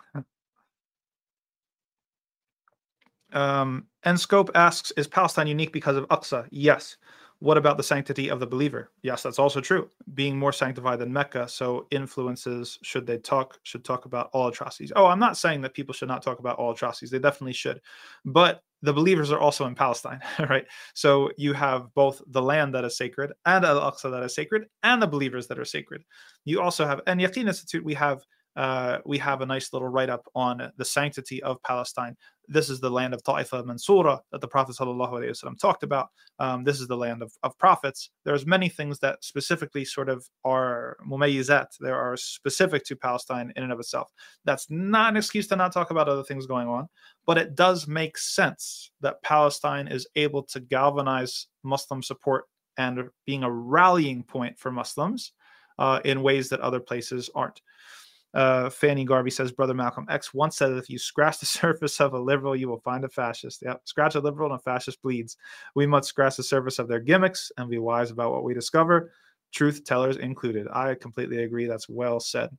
Nscope asks, is Palestine unique because of Aqsa? Yes. What about the sanctity of the believer? Yes, that's also true. Being more sanctified than Mecca, so influences, should talk about all atrocities. Oh, I'm not saying that people should not talk about all atrocities. They definitely should. But the believers are also in Palestine, right? So you have both the land that is sacred and Al-Aqsa that is sacred and the believers that are sacred. You also have, and Yaqeen Institute, we have we have a nice little write-up on the sanctity of Palestine. This is the land of Ta'ifa Mansura that the Prophet ﷺ talked about. This is the land of prophets. There's many things that specifically sort of are mumayyizat. There are specific to Palestine in and of itself. That's not an excuse to not talk about other things going on, but it does make sense that Palestine is able to galvanize Muslim support and being a rallying point for Muslims in ways that other places aren't. Fanny Garvey says, Brother Malcolm X once said that if you scratch the surface of a liberal, you will find a fascist. Yep. Scratch a liberal and a fascist bleeds. We must scratch the surface of their gimmicks and be wise about what we discover, truth tellers included. I completely agree. That's well said.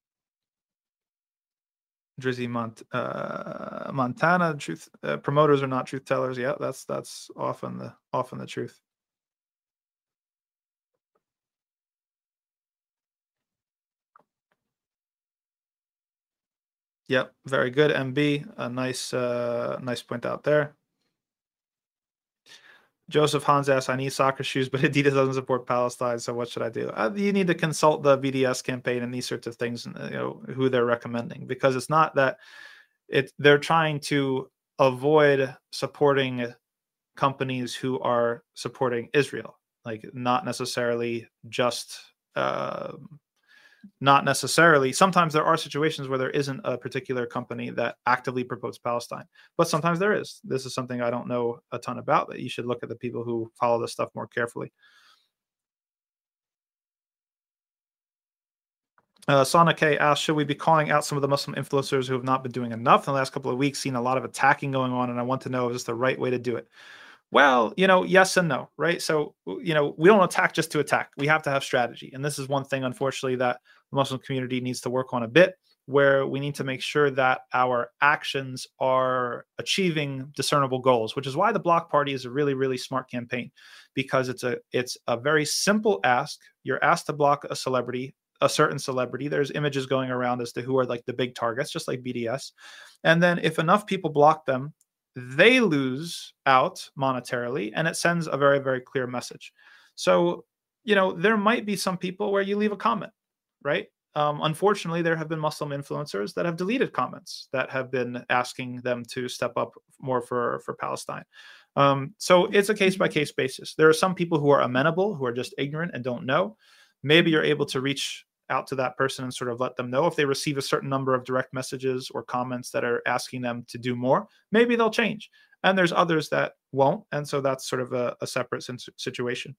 Drizzy Montana, truth promoters are not truth tellers. Yeah, that's often the truth. Yep, very good, MB. A nice point out there. Joseph Hans asks, I need soccer shoes, but Adidas doesn't support Palestine, so what should I do? You need to consult the BDS campaign and these sorts of things, who they're recommending, because it's not that they're trying to avoid supporting companies who are supporting Israel, like not necessarily just not necessarily. Sometimes there are situations where there isn't a particular company that actively promotes Palestine, but sometimes there is. This is something I don't know a ton about, that you should look at the people who follow this stuff more carefully. Sana K asks, should we be calling out some of the Muslim influencers who have not been doing enough in the last couple of weeks? Seen a lot of attacking going on, and I want to know, is this the right way to do it? Well, yes and no, right? So, we don't attack just to attack. We have to have strategy. And this is one thing, unfortunately, that the Muslim community needs to work on a bit, where we need to make sure that our actions are achieving discernible goals, which is why the Block Party is a really, really smart campaign, because it's a very simple ask. You're asked to block a certain celebrity. There's images going around as to who are like the big targets, just like BDS. And then if enough people block them, they lose out monetarily, and it sends a very, very clear message. So, there might be some people where you leave a comment, right? Unfortunately, there have been Muslim influencers that have deleted comments that have been asking them to step up more for Palestine. So it's a case-by-case basis. There are some people who are amenable, who are just ignorant and don't know. Maybe you're able to reach out to that person and sort of let them know. If they receive a certain number of direct messages or comments that are asking them to do more, maybe they'll change. And there's others that won't. And so that's sort of a separate situation.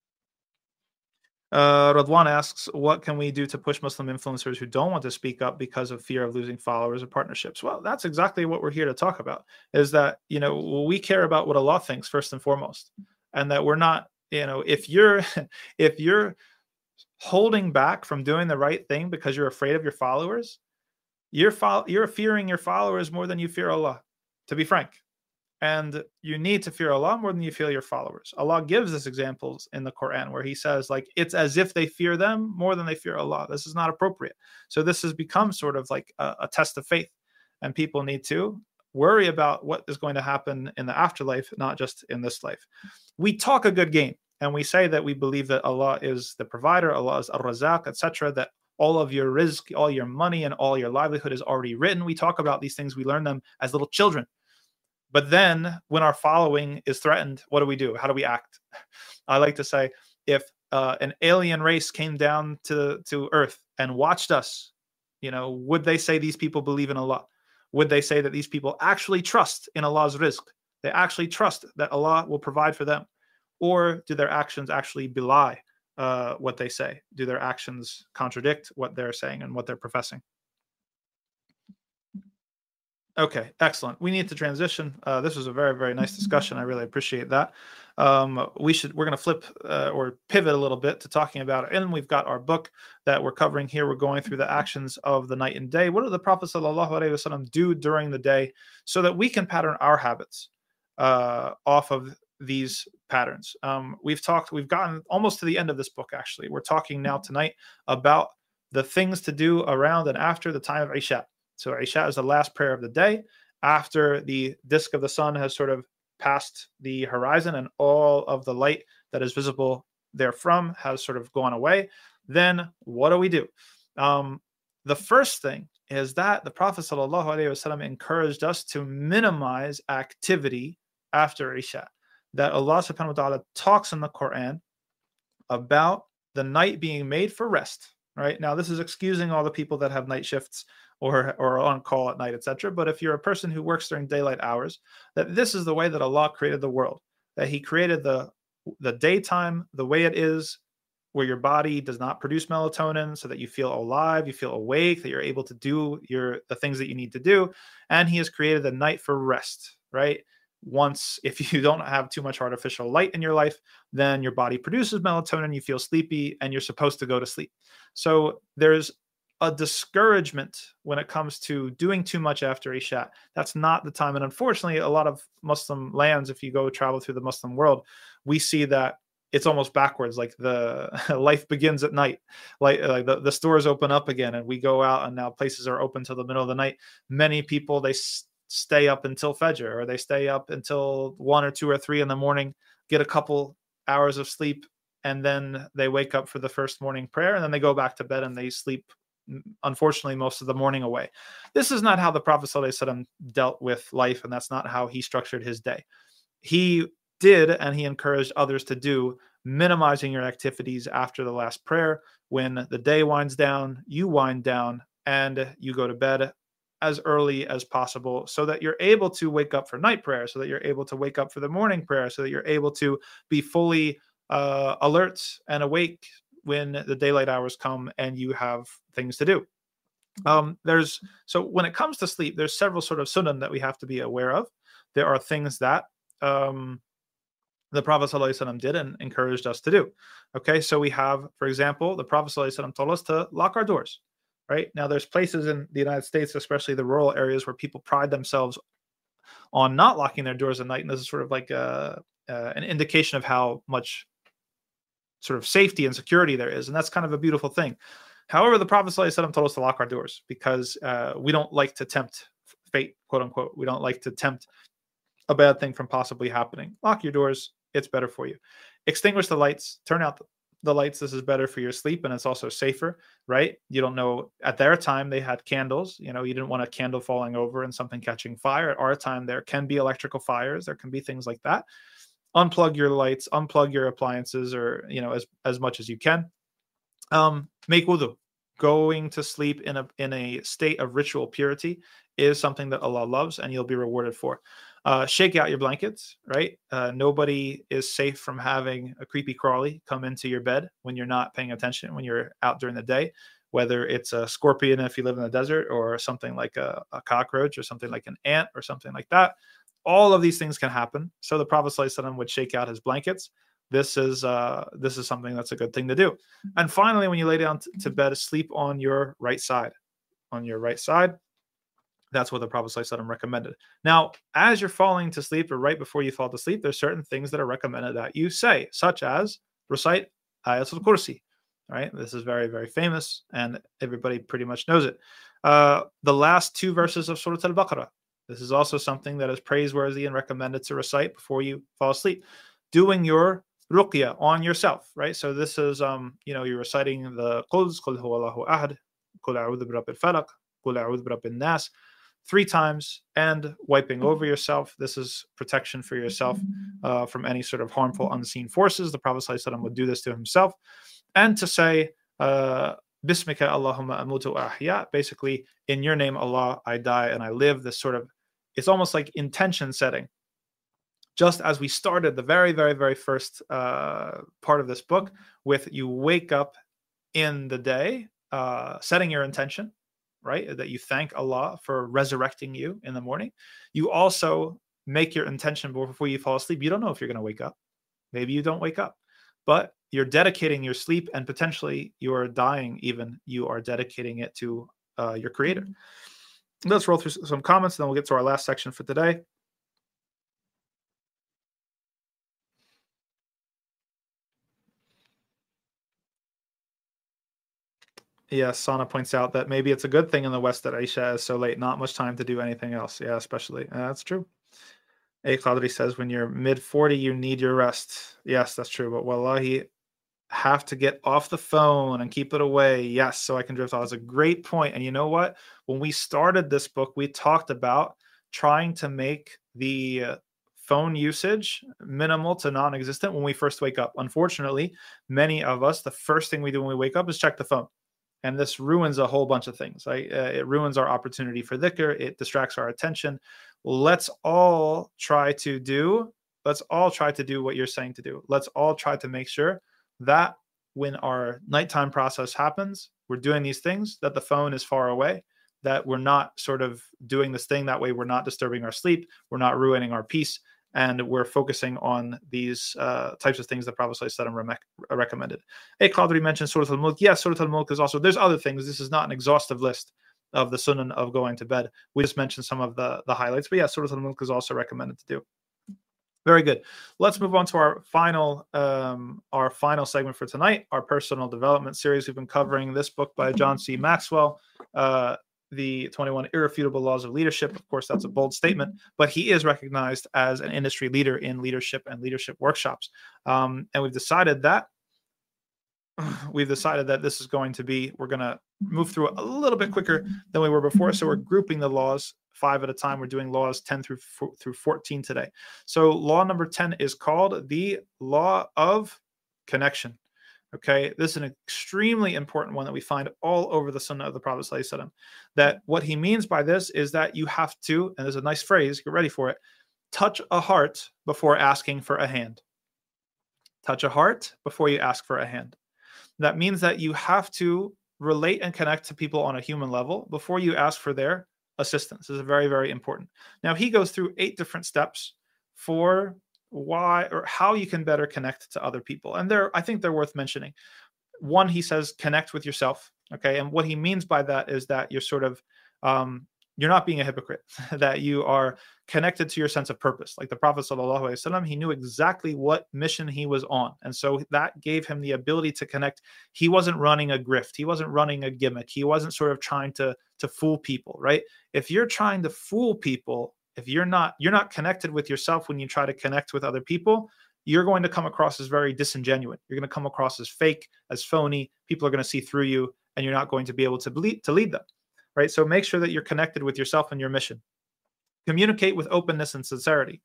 Radwan asks, what can we do to push Muslim influencers who don't want to speak up because of fear of losing followers or partnerships? Well, that's exactly what we're here to talk about, is that, we care about what Allah thinks first and foremost. And that we're not, if you're holding back from doing the right thing because you're afraid of your followers, you're fearing your followers more than you fear Allah, to be frank. And you need to fear Allah more than you fear your followers. Allah gives us examples in the Quran where he says, like, it's as if they fear them more than they fear Allah. This is not appropriate. So this has become sort of like a test of faith, and people need to worry about what is going to happen in the afterlife, not just in this life. We talk a good game, and we say that we believe that Allah is the provider, Allah is Ar-Razaq, etc., that all of your rizq, all your money, and all your livelihood is already written. We talk about these things. We learn them as little children. But then when our following is threatened, what do? How do we act? I like to say, if an alien race came down to Earth and watched us, would they say these people believe in Allah? Would they say that these people actually trust in Allah's rizq? They actually trust that Allah will provide for them? Or do their actions actually belie what they say? Do their actions contradict what they're saying and what they're professing? Okay, excellent. We need to transition. This was a very, very nice discussion. I really appreciate that. We're going to flip or pivot a little bit to talking about it. And we've got our book that we're covering here. We're going through the actions of the night and day. What did the Prophet ﷺ do during the day so that we can pattern our habits off of these patterns? We've gotten almost to the end of this book, actually. We're talking now tonight about the things to do around and after the time of Isha. So Isha is the last prayer of the day, after the disk of the sun has sort of passed the horizon and all of the light that is visible therefrom has sort of gone away. Then what do we do? the first thing is that the Prophet ﷺ encouraged us to minimize activity after Isha. That Allah subhanahu wa ta'ala talks in the Quran about the night being made for rest. Right now, this is excusing all the people that have night shifts or on call at night, etc. But if you're a person who works during daylight hours, that this is the way that Allah created the world. That He created the daytime the way it is, where your body does not produce melatonin, so that you feel alive, you feel awake, that you're able to do the things that you need to do. And He has created the night for rest, right? Once, if you don't have too much artificial light in your life, then your body produces melatonin, you feel sleepy, and you're supposed to go to sleep. So there's a discouragement when it comes to doing too much after Isha. That's not the time. And unfortunately, a lot of Muslim lands, if you go travel through the Muslim world, we see that it's almost backwards. Like the life begins at night, like the stores open up again and we go out and now places are open till the middle of the night. Many people, they stay up until Fajr, or they stay up until 1 or 2 or 3 in the morning, get a couple hours of sleep, and then they wake up for the first morning prayer, and then they go back to bed and they sleep, unfortunately, most of the morning away. This is not how the Prophet ﷺ dealt with life, and that's not how he structured his day. He did, and he encouraged others to do, minimizing your activities after the last prayer. When the day winds down, you wind down and you go to bed as early as possible, so that you're able to wake up for night prayer, so that you're able to wake up for the morning prayer, so that you're able to be fully alert and awake when the daylight hours come and you have things to do. So when it comes to sleep, there's several sort of sunan that we have to be aware of. There are things that the Prophet ﷺ did and encouraged us to do. Okay, so we have, for example, the Prophet ﷺ told us to lock our doors. Right now, there's places in the United States, especially the rural areas, where people pride themselves on not locking their doors at night, and this is sort of like an indication of how much sort of safety and security there is, and that's kind of a beautiful thing. However, the Prophet ﷺ told us to lock our doors because we don't like to tempt fate, quote unquote. We don't like to tempt a bad thing from possibly happening. Lock your doors. It's better for you. Extinguish the lights. Turn out the lights. This is better for your sleep, and it's also safer, right? You don't know. At their time, they had candles. You didn't want a candle falling over and something catching fire. At our time, there can be electrical fires. There can be things like that. Unplug your lights. Unplug your appliances, or as much as you can. Make wudu. Going to sleep in a state of ritual purity is something that Allah loves, and you'll be rewarded for. Shake out your blankets, right? Nobody is safe from having a creepy crawly come into your bed when you're not paying attention, when you're out during the day, whether it's a scorpion if you live in the desert, or something like a cockroach, or something like an ant, or something like that. All of these things can happen. So the Prophet ﷺ would shake out his blankets. This is something that's a good thing to do. And finally, when you lay down to bed, sleep on your right side. On your right side. That's what the Prophet ﷺ recommended. Now, as you're falling to sleep, or right before you fall to sleep, there's certain things that are recommended that you say, such as recite Ayatul Kursi. Right? This is very, very famous, and everybody pretty much knows it. The last 2 verses of Surah Al-Baqarah. This is also something that is praiseworthy and recommended to recite before you fall asleep. Doing your ruqya on yourself, right? So this is, you're reciting the Qul huwallahu ahad, Qul a'udhu birabbil falaq, Qul a'udhu birabbin nas, 3 times, and wiping over yourself. This is protection for yourself from any sort of harmful unseen forces. The Prophet ﷺ would do this to himself. And to say, Bismika Allahumma amutu wa ahya, basically, in your name, Allah, I die and I live. This sort of, it's almost like intention setting. Just as we started the very, very, very first part of this book with, you wake up in the day, setting your intention, right? That you thank Allah for resurrecting you in the morning. You also make your intention before you fall asleep. You don't know if you're going to wake up. Maybe you don't wake up, but you're dedicating your sleep, and potentially you are dying even. You are dedicating it to your Creator. Let's roll through some comments, and then we'll get to our last section for today. Yes, Sana points out that maybe it's a good thing in the West that Isha is so late. Not much time to do anything else. Yeah, especially. That's true. A Qadri says, when you're mid-40, you need your rest. Yes, that's true. But wallahi, have to get off the phone and keep it away. Yes, so I can drift off. That's a great point. And you know what? When we started this book, we talked about trying to make the phone usage minimal to non-existent when we first wake up. Unfortunately, many of us, the first thing we do when we wake up is check the phone. And this ruins a whole bunch of things. Right? It ruins our opportunity for dhikr. It distracts our attention. Let's all try to do what you're saying to do. Let's all try to make sure that when our nighttime process happens, we're doing these things, that the phone is far away, that we're not sort of doing this thing. That way we're not disturbing our sleep, we're not ruining our peace, and we're focusing on these types of things that Prophet ﷺ recommended. Hey, Qadri mentioned Surah Al-Mulk. Yes, Surah Al-Mulk is also, there's other things. This is not an exhaustive list of the sunnah of going to bed. We just mentioned some of the highlights, but yeah, Surah Al-Mulk is also recommended to do. Very good. Let's move on to our final segment for tonight, our personal development series. We've been covering this book by John C. Maxwell, the 21 Irrefutable Laws of Leadership. Of course, that's a bold statement, but he is recognized as an industry leader in leadership and leadership workshops. And we've decided that this is going to be, we're going to move through it a little bit quicker than we were before. So we're grouping the laws 5 at a time. We're doing laws 10 through 14 today. So law number 10 is called the law of connection. Okay, this is an extremely important one that we find all over the Sunnah of the Prophet ﷺ. That what he means by this is that you have to, and there's a nice phrase, get ready for it, touch a heart before asking for a hand. Touch a heart before you ask for a hand. That means that you have to relate and connect to people on a human level before you ask for their assistance. This is very, very important. Now, he goes through 8 different steps for why or how you can better connect to other people. And I think they're worth mentioning. One, he says, connect with yourself. Okay. And what he means by that is that you're sort of, you're not being a hypocrite, that you are connected to your sense of purpose. Like the Prophet ﷺ, he knew exactly what mission he was on. And so that gave him the ability to connect. He wasn't running a grift. He wasn't running a gimmick. He wasn't sort of trying to fool people, right? If you're trying to fool people, if you're not connected with yourself when you try to connect with other people, you're going to come across as very disingenuous. You're going to come across as fake, as phony. People are going to see through you, and you're not going to be able to lead them. Right? So make sure that you're connected with yourself and your mission. Communicate with openness and sincerity.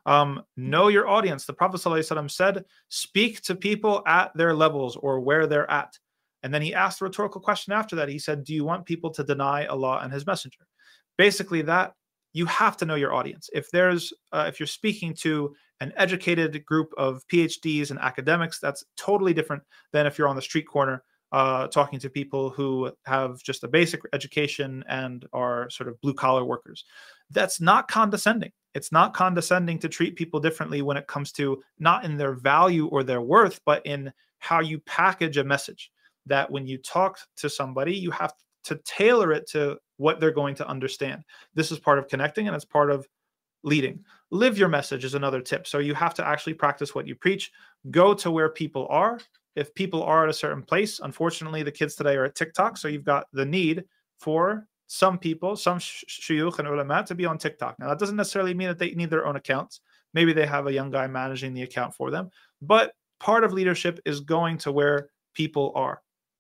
Know your audience. The Prophet ﷺ said, speak to people at their levels or where they're at. And then he asked a rhetorical question after that. He said, do you want people to deny Allah and his messenger? Basically that you have to know your audience. If you're speaking to an educated group of PhDs and academics, that's totally different than if you're on the street corner talking to people who have just a basic education and are sort of blue-collar workers. That's not condescending. It's not condescending to treat people differently when it comes to not in their value or their worth, but in how you package a message. That when you talk to somebody, you have to tailor it to what they're going to understand. This is part of connecting, and it's part of leading. Live your message is another tip. So you have to actually practice what you preach. Go to where people are. If people are at a certain place, unfortunately, the kids today are at TikTok. So you've got the need for some people, some shuyukh and ulama to be on TikTok. Now, that doesn't necessarily mean that they need their own accounts. Maybe they have a young guy managing the account for them. But part of leadership is going to where people are.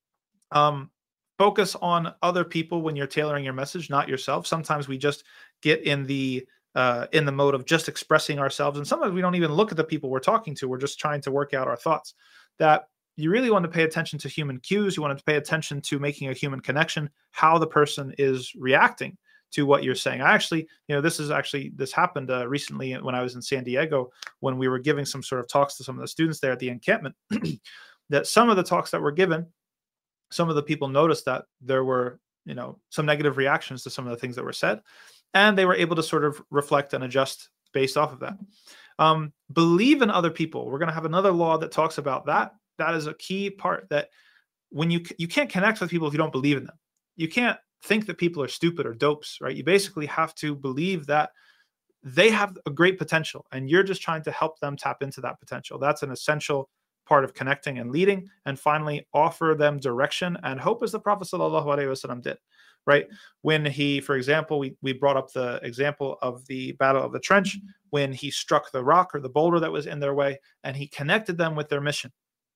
Focus on other people when you're tailoring your message, not yourself. Sometimes we just get in the mode of just expressing ourselves. And sometimes we don't even look at the people we're talking to. We're just trying to work out our thoughts. That you really want to pay attention to human cues. You want to pay attention to making a human connection, how the person is reacting to what you're saying. This happened recently when I was in San Diego, when we were giving some sort of talks to some of the students there at the encampment, that some of the talks that were given, some of the people noticed that there were, some negative reactions to some of the things that were said, and they were able to sort of reflect and adjust based off of that. Believe in other people. We're going to have another law that talks about that. That is a key part, that when you can't connect with people if you don't believe in them. You can't think that people are stupid or dopes, right? You basically have to believe that they have a great potential and you're just trying to help them tap into that potential. That's an essential part of connecting and leading. And finally, offer them direction and hope, as the Prophet ﷺ did, right? When he, for example, we brought up the example of the Battle of the Trench, when he struck the rock or the boulder that was in their way, and he connected them with their mission.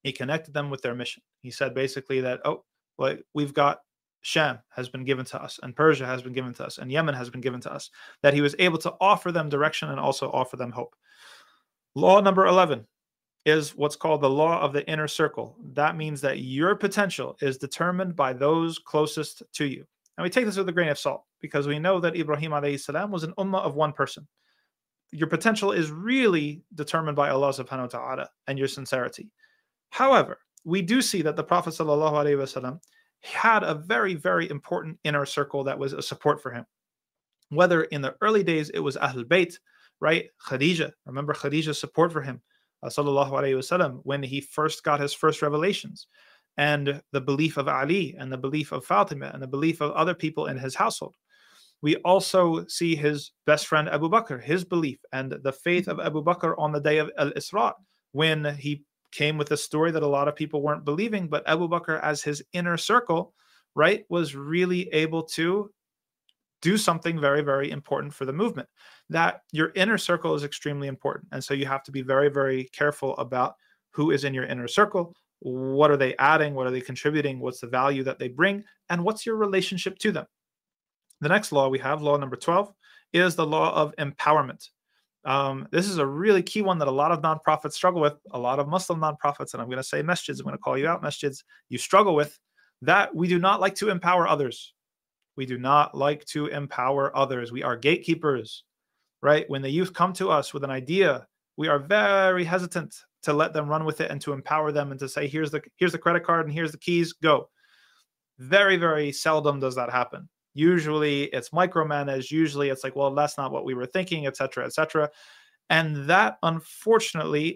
He connected them with their mission. He said basically that, oh, well, we've got Sham has been given to us, and Persia has been given to us, and Yemen has been given to us, that he was able to offer them direction and also offer them hope. Law number 11 is what's called the law of the inner circle. That means that your potential is determined by those closest to you. And we take this with a grain of salt because we know that Ibrahim alayhi salam was an ummah of one person. Your potential is really determined by Allah subhanahu wa ta'ala and your sincerity. However, we do see that the Prophet sallallahu alaihi wasallam had a very, very important inner circle that was a support for him. Whether in the early days it was Ahlul Bayt, right? Khadija, remember Khadija's support for him, sallallahu alaihi wasallam, when he first got his first revelations, and the belief of Ali, and the belief of Fatima, and the belief of other people in his household. We also see his best friend Abu Bakr, his belief, and the faith of Abu Bakr on the day of Al-Isra, when he came with a story that a lot of people weren't believing, but Abu Bakr, as his inner circle, right, was really able to do something very, very important for the movement. That your inner circle is extremely important. And so you have to be very, very careful about who is in your inner circle. What are they adding? What are they contributing? What's the value that they bring? And what's your relationship to them? The next law we have, law number 12, is the law of empowerment. This is a really key one that a lot of nonprofits struggle with, a lot of Muslim nonprofits, and I'm going to say masjids, I'm going to call you out, masjids, you struggle with, that we do not like to empower others. We do not like to empower others. We are gatekeepers, right? When the youth come to us with an idea, we are very hesitant to let them run with it and to empower them and to say, here's the credit card and here's the keys, go. Very, very seldom does that happen. Usually it's micromanaged. Usually it's like, well, that's not what we were thinking, et cetera, et cetera. And that, unfortunately,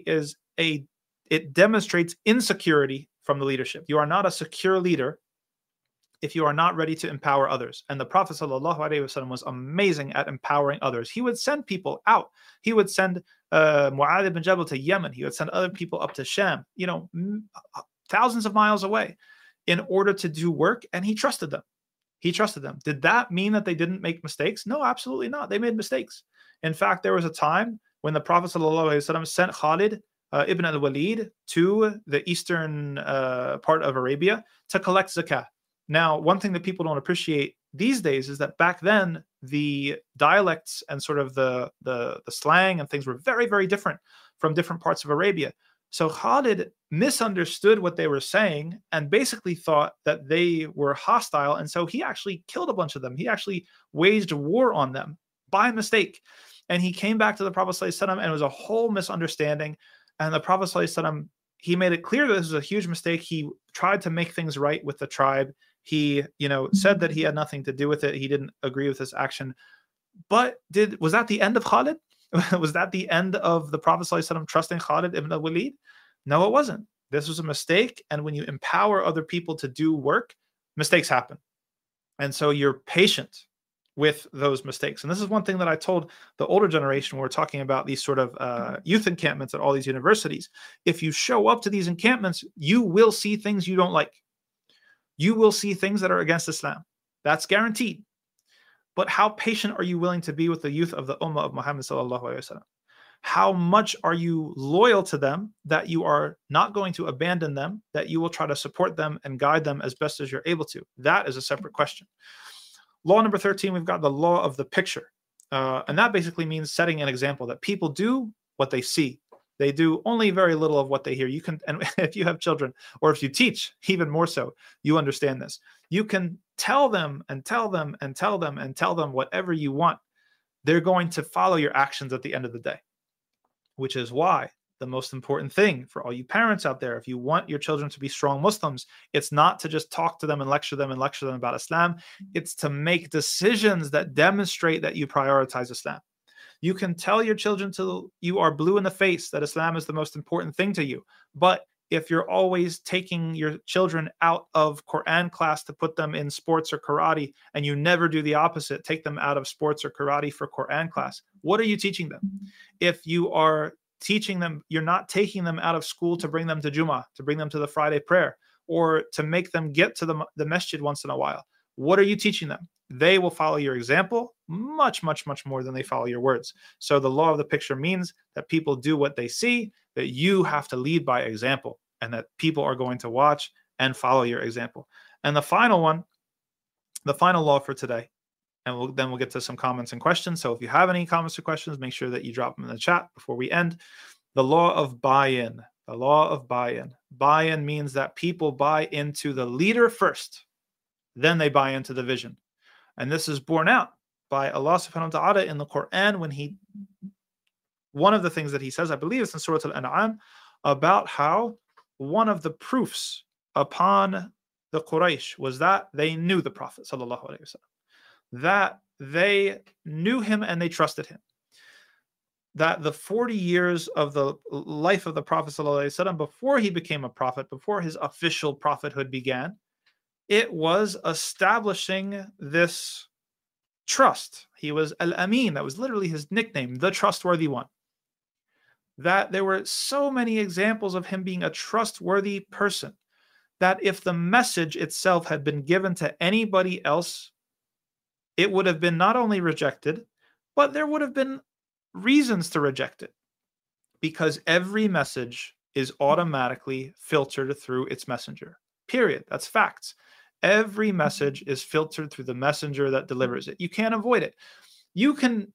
it demonstrates insecurity from the leadership. You are not a secure leader if you are not ready to empower others. And the Prophet ﷺ was amazing at empowering others. He would send people out. He would send Mu'adh ibn Jabal to Yemen. He would send other people up to Sham, thousands of miles away, in order to do work. And he trusted them. He trusted them. Did that mean that they didn't make mistakes? No, absolutely not. They made mistakes. In fact, there was a time when the Prophet ﷺ sent Khalid ibn al-Walid to the eastern part of Arabia to collect zakah. Now, one thing that people don't appreciate these days is that back then, the dialects and sort of the slang and things were very, very different from different parts of Arabia. So Khalid misunderstood what they were saying and basically thought that they were hostile. And so he actually killed a bunch of them. He actually waged war on them by mistake. And he came back to the Prophet ﷺ, and it was a whole misunderstanding. And the Prophet ﷺ, he made it clear that this was a huge mistake. He tried to make things right with the tribe. He, said that he had nothing to do with it. He didn't agree with this action. But was that the end of Khalid? Was that the end of the Prophet ﷺ trusting Khalid ibn al-Walid? No, it wasn't. This was a mistake. And when you empower other people to do work, mistakes happen. And so you're patient with those mistakes. And this is one thing that I told the older generation when we're talking about these sort of youth encampments at all these universities. If you show up to these encampments, you will see things you don't like. You will see things that are against Islam. That's guaranteed. But how patient are you willing to be with the youth of the Ummah of Muhammad sallallahu alaihi wasallam? How much are you loyal to them that you are not going to abandon them, that you will try to support them and guide them as best as you're able to? That is a separate question. Law number 13, we've got the law of the picture. And that basically means setting an example that people do what they see. They do only very little of what they hear. And if you have children, or if you teach, even more so, you understand this. You can tell them and tell them and tell them and tell them whatever you want. They're going to follow your actions at the end of the day, which is why the most important thing for all you parents out there, if you want your children to be strong Muslims, it's not to just talk to them and lecture them about Islam. It's to make decisions that demonstrate that you prioritize Islam. You can tell your children till you are blue in the face that Islam is the most important thing to you. But if you're always taking your children out of Quran class to put them in sports or karate, and you never do the opposite, take them out of sports or karate for Quran class, what are you teaching them? If you are teaching them, you're not taking them out of school to bring them to Jummah, to bring them to the Friday prayer, or to make them get to the masjid once in a while. What are you teaching them? They will follow your example much, much, much more than they follow your words. So the law of the picture means that people do what they see, that you have to lead by example. and that people are going to watch and follow your example. And the final one, the final law for today, and then we'll get to some comments and questions. So if you have any comments or questions, make sure that you drop them in the chat before we end. The law of buy-in. The law of buy-in. Buy-in means that people buy into the leader first, then they buy into the vision. And this is borne out by Allah subhanahu wa ta'ala in the Quran when one of the things that he says, I believe it's in Surah Al-An'am, about how one of the proofs upon the Quraysh was that they knew the Prophet sallallahu alaihi wasallam, that they knew him and they trusted him. That the 40 years of the life of the Prophet ﷺ, before he became a prophet, before his official prophethood began, it was establishing this trust. He was Al-Amin. That was literally his nickname, the trustworthy one. That there were so many examples of him being a trustworthy person that if the message itself had been given to anybody else, it would have been not only rejected, but there would have been reasons to reject it, because every message is automatically filtered through its messenger. Period. That's facts. Every message is filtered through the messenger that delivers it. You can't avoid it. You can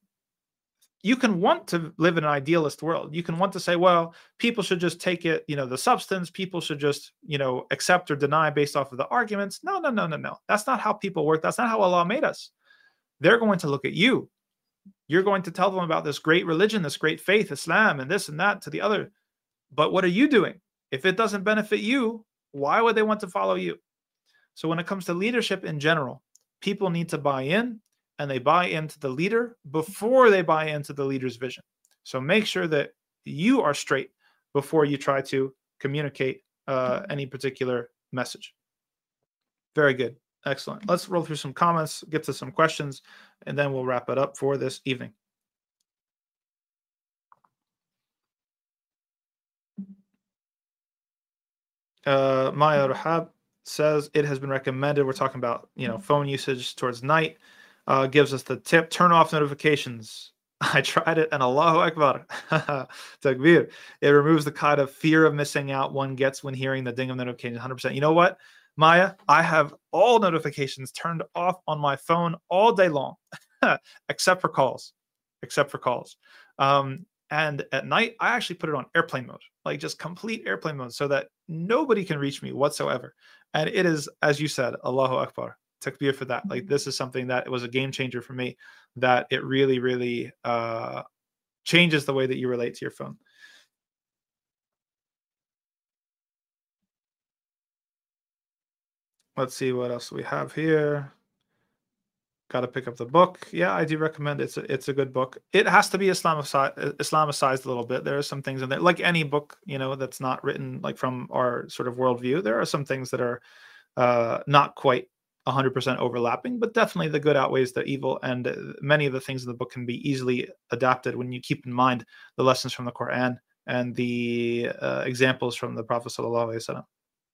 want to live in an idealist world. You can want to say, well, people should just take it, the substance. People should just, accept or deny based off of the arguments. No. That's not how people work. That's not how Allah made us. They're going to look at you. You're going to tell them about this great religion, this great faith, Islam, and this and that to the other. But what are you doing? If it doesn't benefit you, why would they want to follow you? So when it comes to leadership in general, people need to buy in, and they buy into the leader before they buy into the leader's vision. So make sure that you are straight before you try to communicate any particular message. Very good. Excellent. Let's roll through some comments, get to some questions, and then we'll wrap it up for this evening. Maya Rahab says it has been recommended. We're talking about phone usage towards night. Gives us the tip: turn off notifications. I tried it, and Allahu Akbar, Takbir. It removes the kind of fear of missing out one gets when hearing the ding of notifications. 100%. You know what, Maya? I have all notifications turned off on my phone all day long, except for calls. And at night, I actually put it on airplane mode, like just complete airplane mode, so that nobody can reach me whatsoever. And it is, as you said, Allahu Akbar, takbir for that. Like, this is something that was a game changer for me, that it really, really changes the way that you relate to your phone. Let's see what else we have here. Got to pick up the book. Yeah, I do recommend it. It's a good book. It has to be Islamicized a little bit. There are some things in there, like any book, that's not written like from our sort of worldview. There are some things that are not quite 100% overlapping, but definitely the good outweighs the evil. And many of the things in the book can be easily adapted when you keep in mind the lessons from the Quran and the examples from the Prophet sallallahu alaihi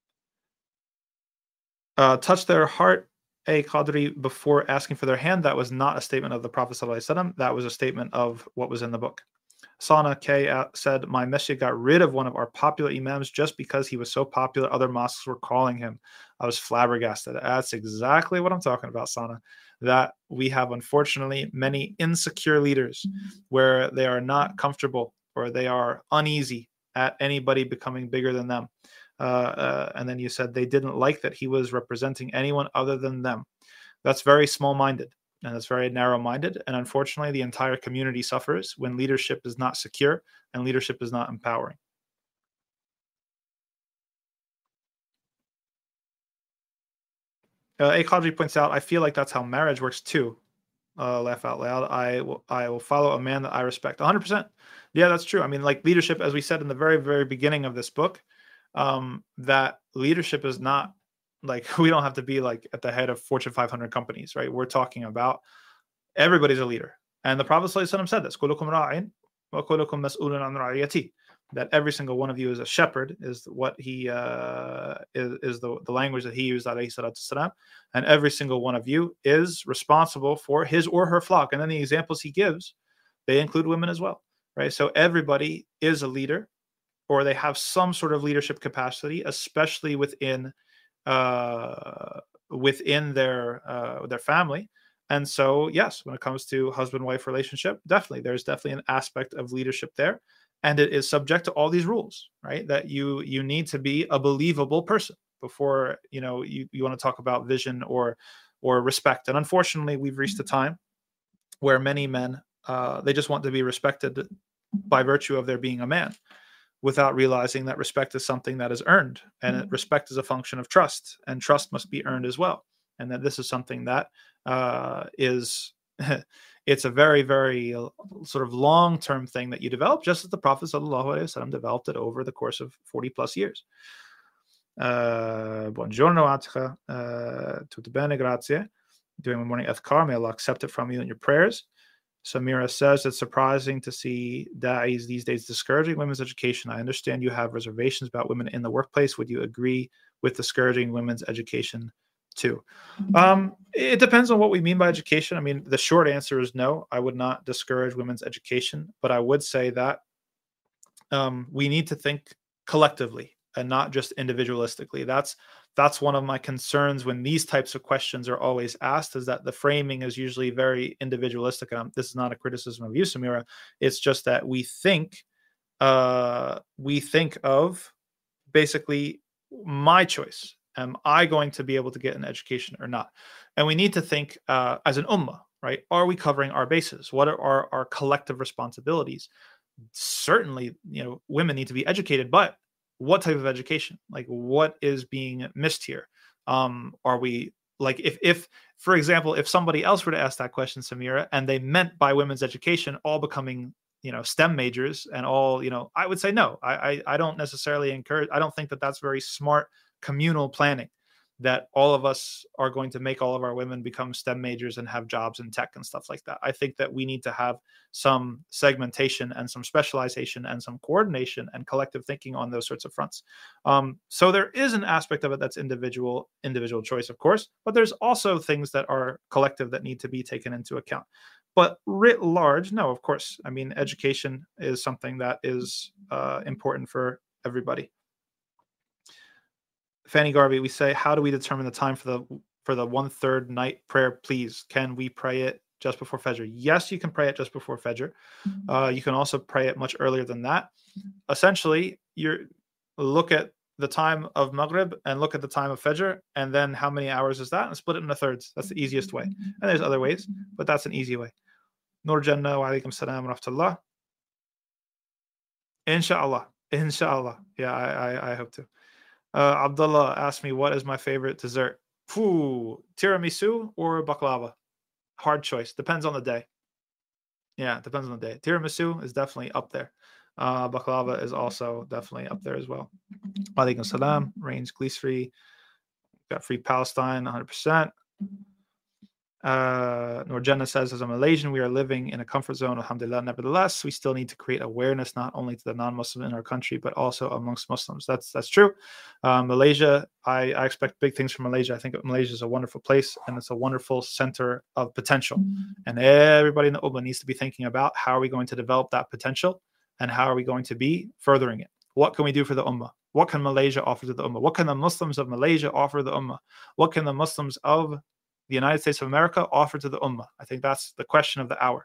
wasallam. Touch their heart, a Qadri, before asking for their hand. That was not a statement of the Prophet ﷺ. That was a statement of what was in the book. Sana K said, my masjid got rid of one of our popular imams just because he was so popular. Other mosques were calling him. I was flabbergasted. That's exactly what I'm talking about, Sana. That we have, unfortunately, many insecure leaders where they are not comfortable or they are uneasy at anybody becoming bigger than them. And then you said they didn't like that he was representing anyone other than them. That's very small-minded, and that's very narrow-minded. And unfortunately, the entire community suffers when leadership is not secure and leadership is not empowering. A Qadri points out, I feel like that's how marriage works too. Laugh out loud. I will follow a man that I respect. 100%. Yeah, that's true. I mean, like leadership, as we said in the very, very beginning of this book, that leadership is not like, we don't have to be like at the head of Fortune 500 companies, right? We're talking about everybody's a leader. And the Prophet ﷺ said this, كُلُّكُمْ رَاعٍ وَكُلُّكُمْ مَسْئُولٌ عَنْ رَعِيَّتِهِ, that every single one of you is a shepherd, is what he is the language that he used, alayhi salatu wasalam, and every single one of you is responsible for his or her flock. And then the examples he gives, they include women as well, right? So everybody is a leader. or they have some sort of leadership capacity, especially within their family. And so, yes, when it comes to husband-wife relationship, there's definitely an aspect of leadership there, and it is subject to all these rules, right? That you need to be a believable person before you want to talk about vision or respect. And unfortunately, we've reached a time where many men they just want to be respected by virtue of their being a man, without realizing that respect is something that is earned, and respect is a function of trust, and trust must be earned as well. And that this is something that is it's a very, very sort of long-term thing that you develop, just as the Prophet ﷺ developed it over the course of 40 plus years. Buongiorno, Atcha. Tutto bene, grazie. Doing my morning adhkar. May Allah accept it from you in your prayers. Samira says it's surprising to see da'is these days discouraging women's education. I understand you have reservations about women in the workplace. Would you agree with discouraging women's education too? It depends on what we mean by education. I mean, the short answer is no. I would not discourage women's education, but I would say that we need to think collectively and not just individualistically. That's one of my concerns when these types of questions are always asked, is that the framing is usually very individualistic. And this is not a criticism of you, Samira. It's just that we think of basically my choice. Am I going to be able to get an education or not? And we need to think as an ummah, right? Are we covering our bases? What are our collective responsibilities? Certainly, women need to be educated, but what type of education? Like, what is being missed here? Are we like, if for example, if somebody else were to ask that question, Samira, and they meant by women's education all becoming STEM majors and all, I would say no. I don't necessarily encourage. I don't think that that's very smart communal planning, that all of us are going to make all of our women become STEM majors and have jobs in tech and stuff like that. I think that we need to have some segmentation and some specialization and some coordination and collective thinking on those sorts of fronts. So there is an aspect of it that's individual choice, of course, but there's also things that are collective that need to be taken into account. But writ large, no, of course. I mean, education is something that is important for everybody. Fanny Garvey, we say, how do we determine the time for the 1/3 night prayer, please? Can we pray it just before Fajr? Yes, you can pray it just before Fajr. You can also pray it much earlier than that. Essentially, you look at the time of Maghrib and look at the time of Fajr, and then how many hours is that? And split it into thirds. That's the easiest way. And there's other ways, but that's an easy way. Nur Jannah, wa alaikum salam wa rahmatullah. Inshallah. Yeah, I hope to. Abdullah asked me, what is my favorite dessert? Tiramisu or baklava? Hard choice. Depends on the day. Yeah, depends on the day. Tiramisu is definitely up there. Baklava is also definitely up there as well. Alaikum salam. Range Gleesfree. Got Free Palestine, 100%. Norjenna says, as a Malaysian, we are living in a comfort zone, alhamdulillah. Nevertheless, we still need to create awareness not only to the non-Muslim in our country, but also amongst Muslims. That's true. Malaysia, I expect big things from Malaysia. I think Malaysia is a wonderful place, and it's a wonderful center of potential. And everybody in the Ummah needs to be thinking about how are we going to develop that potential, and how are we going to be furthering it. What can we do for the Ummah? What can Malaysia offer to the Ummah? What can the Muslims of Malaysia offer the Ummah? What can the Muslims of the United States of America offer to the Ummah? I think that's the question of the hour.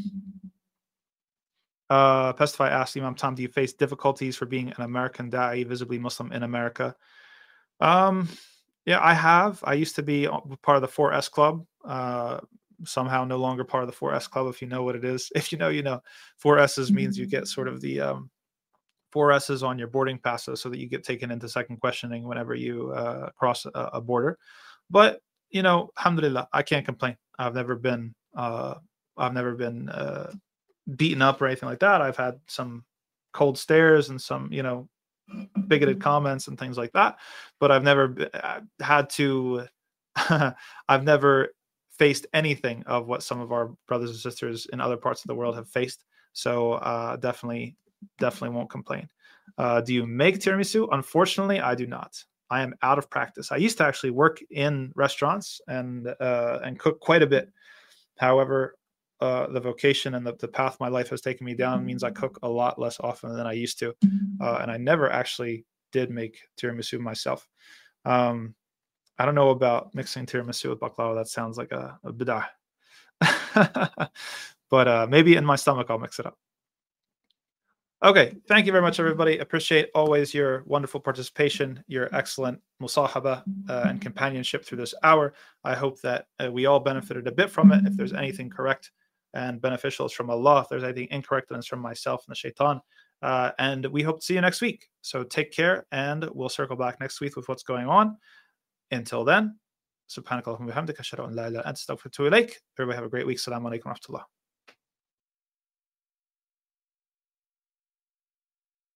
Pestify asked Imam Tom, do you face difficulties for being an American da'i, visibly Muslim in America? Yeah, I have. I used to be part of the 4S Club. Somehow no longer part of the 4S Club, if you know what it is. If you know, you know. 4S's means you get sort of the 4S's on your boarding passes so that you get taken into second questioning whenever you cross a border. But alhamdulillah, I can't complain. I've never been beaten up or anything like that. I've had some cold stares and some, bigoted comments and things like that, but I've never had to, I've never faced anything of what some of our brothers and sisters in other parts of the world have faced. So definitely won't complain. Do you make tiramisu? Unfortunately, I do not. I am out of practice. I used to actually work in restaurants and cook quite a bit. However, the vocation and the path my life has taken me down means I cook a lot less often than I used to. And I never actually did make tiramisu myself. I don't know about mixing tiramisu with baklava. That sounds like a bid'ah. But maybe in my stomach, I'll mix it up. Okay, thank you very much, everybody. Appreciate always your wonderful participation, your excellent musahaba and companionship through this hour. I hope that we all benefited a bit from it. If there's anything correct and beneficial, it's from Allah. If there's anything incorrect, then it's from myself and the shaitan. And we hope to see you next week. So take care, and we'll circle back next week with what's going on. Until then, subhanakallahumma wa bihamdika, ashhadu an la ilaha illa anta, astaghfiruka wa atubu ilaik. Everybody have a great week. Assalamu alaikum wa rahmatullah.